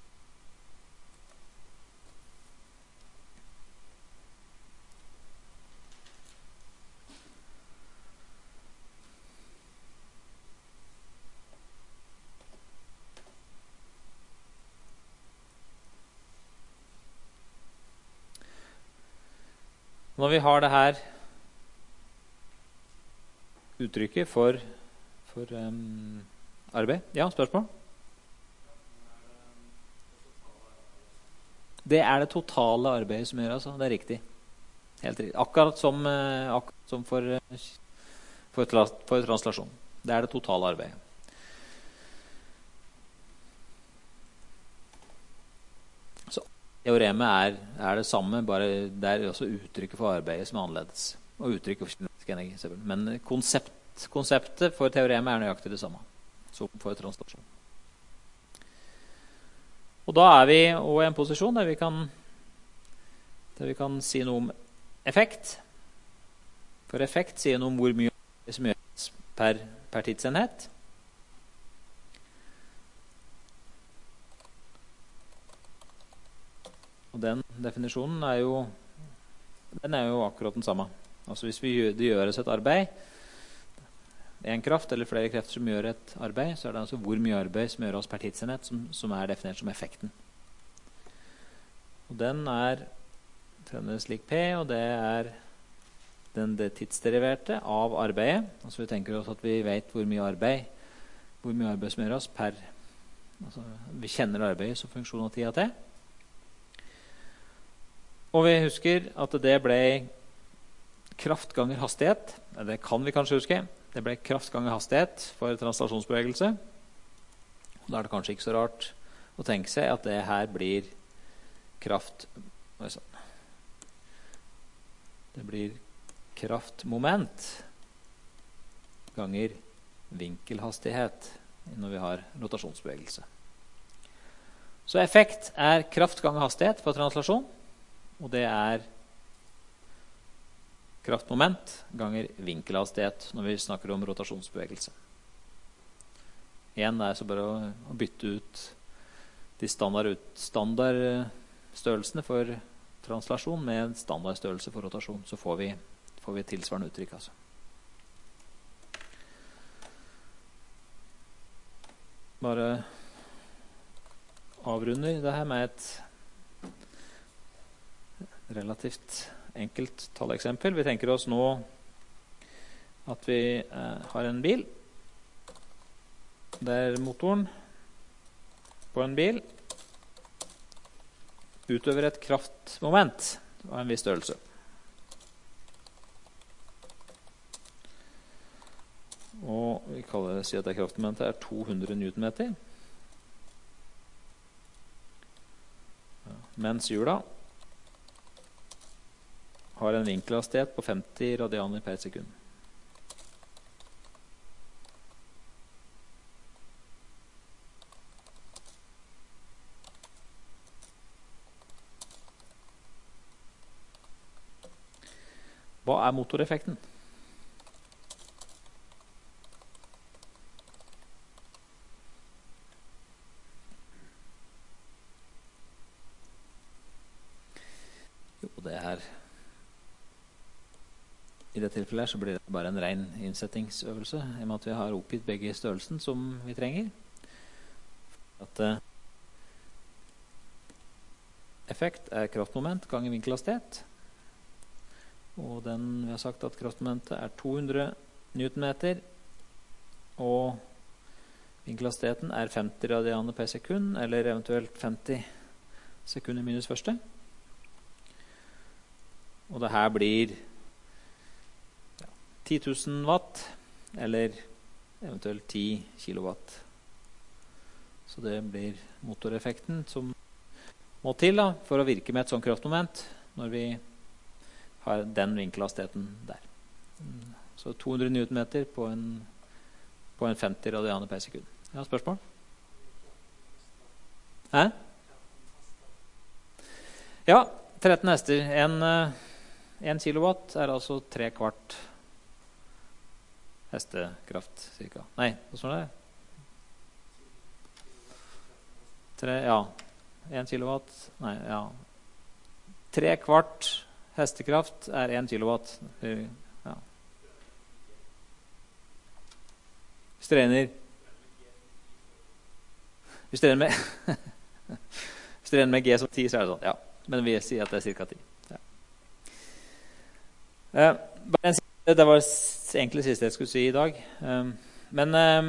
Når vi har det her uttrykket for For um, arbeid. Ja, spørsmål? Det er det totale arbeidet som gjør, altså. Det er riktig. Helt riktig. Akkurat som, uh, akkurat som for, uh, for, for translasjon. Det er det totale arbeidet. Så teoremet er, er det samme, bare det er også uttrykket for arbeidet som er annerledes. Og uttrykket for kinetisk energi, selvfølgelig. Men konsept Konseptet for teoremet er nøyaktig det samme som for translasjon. Og da er vi også i en posisjon der vi kan, der vi kan si noe om effekt. For effekt sier noe om hvor mye som gjøres per, per tidsenhet. Og den definisjonen er jo, den er jo akkurat den samme. Altså hvis vi gjør, det gjøres et arbeid, en kraft eller flere krefter som gjør et arbeid, så er det altså hvor mye arbeid som gjøres per tidsenhet som, som er definert som effekten. Og den er fremdeles lik P, og det er den det tidsderiverte av arbeidet. Altså vi tenker oss at vi vet hvor mye arbeid, hvor mye arbeid som gjøres per, altså vi kjenner arbeidet som funksjon av tida til. Og vi husker at det ble kraft ganger hastighet. Det kan vi kanskje huske. Det ble kraft ganger hastighet for translasjonsbevegelse. Og da er det kanskje ikke så rart å tenke seg at det her blir kraft det blir kraftmoment ganger vinkelhastighet når vi har rotasjonsbevegelse. Så effekt er kraft ganger hastighet for translasjon, og det er kraftmoment ganger vinkelhastighet når vi snakker om rotasjonsbevegelse. Igjen er det så bare å, å bytte ut de standard, ut, standard størrelsene for translasjon med standardstørrelse for rotasjon, så får vi, får vi tilsvarende uttrykk. Altså. Bare avrunder det her med et relativt enkelt talleksempel. Vi tenker oss nå at vi eh, har en bil der motoren på en bil utøver et kraftmoment av en viss størrelse. Og vi kaller det, si at det kraftmomentet er to hundre newtonmeter. Mens hjula har en vinkelhastighet på femti radianer per sekund. Hva er motoreffekten? Jo, det er i det tilfellet så blir det bare en ren innsettingsøvelse, i og med at vi har oppgitt begge størrelsen som vi trenger. At uh, effekt er kraftmoment ganger vinkelhastighet. Og den, vi har sagt at kraftmomentet er to hundre newtonmeter, og vinkelhastigheten er femti radianer per sekund, eller eventuelt femti sekunder minus første. Og det her blir ja, ti tusen watt, eller eventuelt ti kilowatt. Så det blir motoreffekten som må til da, for å virke med et sånt kraftmoment, når vi har den vinkelhastigheten der. Så to hundre newtonmeter på en, på en femti radianer per sekund. Ja, spørsmål? Hæ? Ja, tretten hester. En, en kilowatt er altså tre kvart hestekraft, cirka. Nei, hva står det? Tre, ja. En kilowatt. Nei, ja. Tre kvart hestekraft er en kilowatt. Ja. Hvis du regner Hvis du regner med Hvis du regner med G som ti, så er det sånn. Ja. Men vi sier at det er cirka ti. Ja. Eh, bare en, det var egentlig det siste jeg skulle si i dag. Um, men um,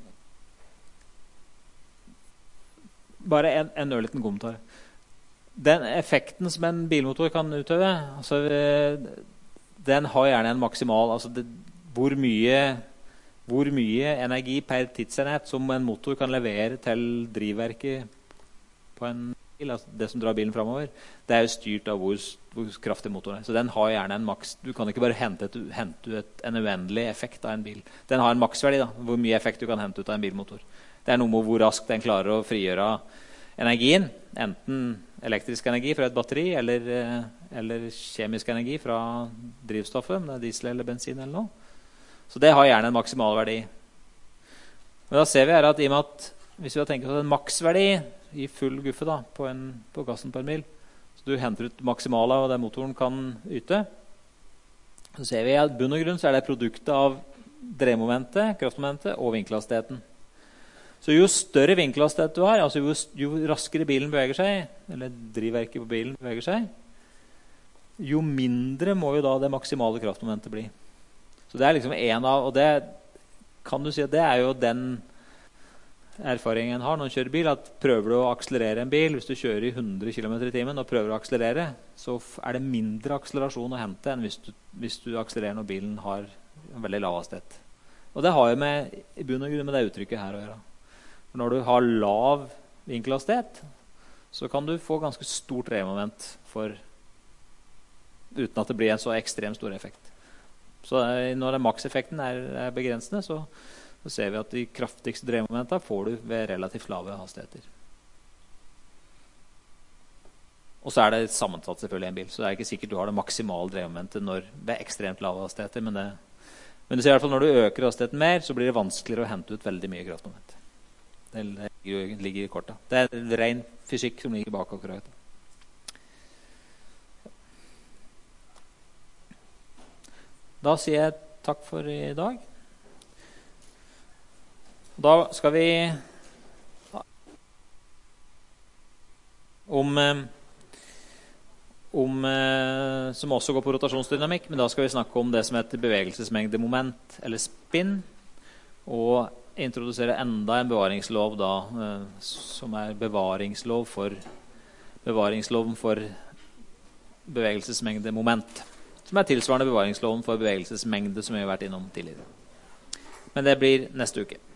bare en, en ørliten kommentar. Den effekten som en bilmotor kan utøve, altså, den har gjerne en maksimal, altså det, hvor, mye, hvor mye energi per tidsenhet som en motor kan levere til drivverket på en bil, altså det som drar bilen fremover, det er jo styrt av hvor, hvor kraftig motoren er. Så den har gjerne en maks, du kan ikke bare hente, et, hente ut en uendelig effekt av en bil. Den har en maksverdi da, hvor mye effekt du kan hente ut av en bilmotor. Det er noe med hvor raskt den klarer å frigjøre energien, enten elektrisk energi fra et batteri eller, eller kjemisk energi fra drivstoffet, om det er diesel eller bensin eller noe. Så det har gjerne en maksimal verdi. Men da ser vi her at i og med at hvis vi har tenkt oss en maksverdi i full guffe da, på, en, på gassen per mil, så du henter ut maksimala og det motoren kan yte, så ser vi at bunn og grunn så er det produktet av drevmomentet, kraftmomentet og vinkelhastigheten. Så jo større vinkelhastighet du har, altså jo, jo raskere bilen beveger seg, eller drivverket på bilen beveger seg, jo mindre må jo da det maksimale kraftmomentet bli. Så det er liksom en av, og det kan du si at det er jo den erfaringen en har når en kjører bil, at prøver du å akselerere en bil, hvis du kjører i hundre kilometer i timen og prøver å akselerere, så er det mindre akselerasjon å hente enn hvis du, hvis du akselererer når bilen har en veldig lav hastighet. Og det har jo med, i bunn og grunn med det uttrykket her å gjøre. Når du har lav vinkelhastighet, så kan du få ganske stort drevmoment for, uten at det blir en så ekstremt stor effekt. Så når makseffekten er, er begrensende, så, så ser vi at de kraftigste drevmomentene får du ved relativt lave hastigheter. Og så er det sammensatt selvfølgelig en bil, så det er ikke sikkert du har det maksimale drevmomentet når det er ekstremt lave hastigheter, men, det, men du ser i hvert fall når du øker hastigheten mer, så blir det vanskeligere å hente ut veldig mye kraftmoment. Det ligger i kortet. Det er ren fysikk som ligger bak akkurat. Da sier jeg takk for i dag. Da skal vi om, om som også går på rotasjonsdynamikk, men da skal vi snakke om det som heter bevegelsesmengdemoment, eller spinn, og introdusere enda en bevaringslov da, som er bevaringslov for bevaringsloven for bevegelsesmengdemoment, som er tilsvarende bevaringsloven for bevegelsesmengde som vi har vært innom tidligere. Men det blir neste uke.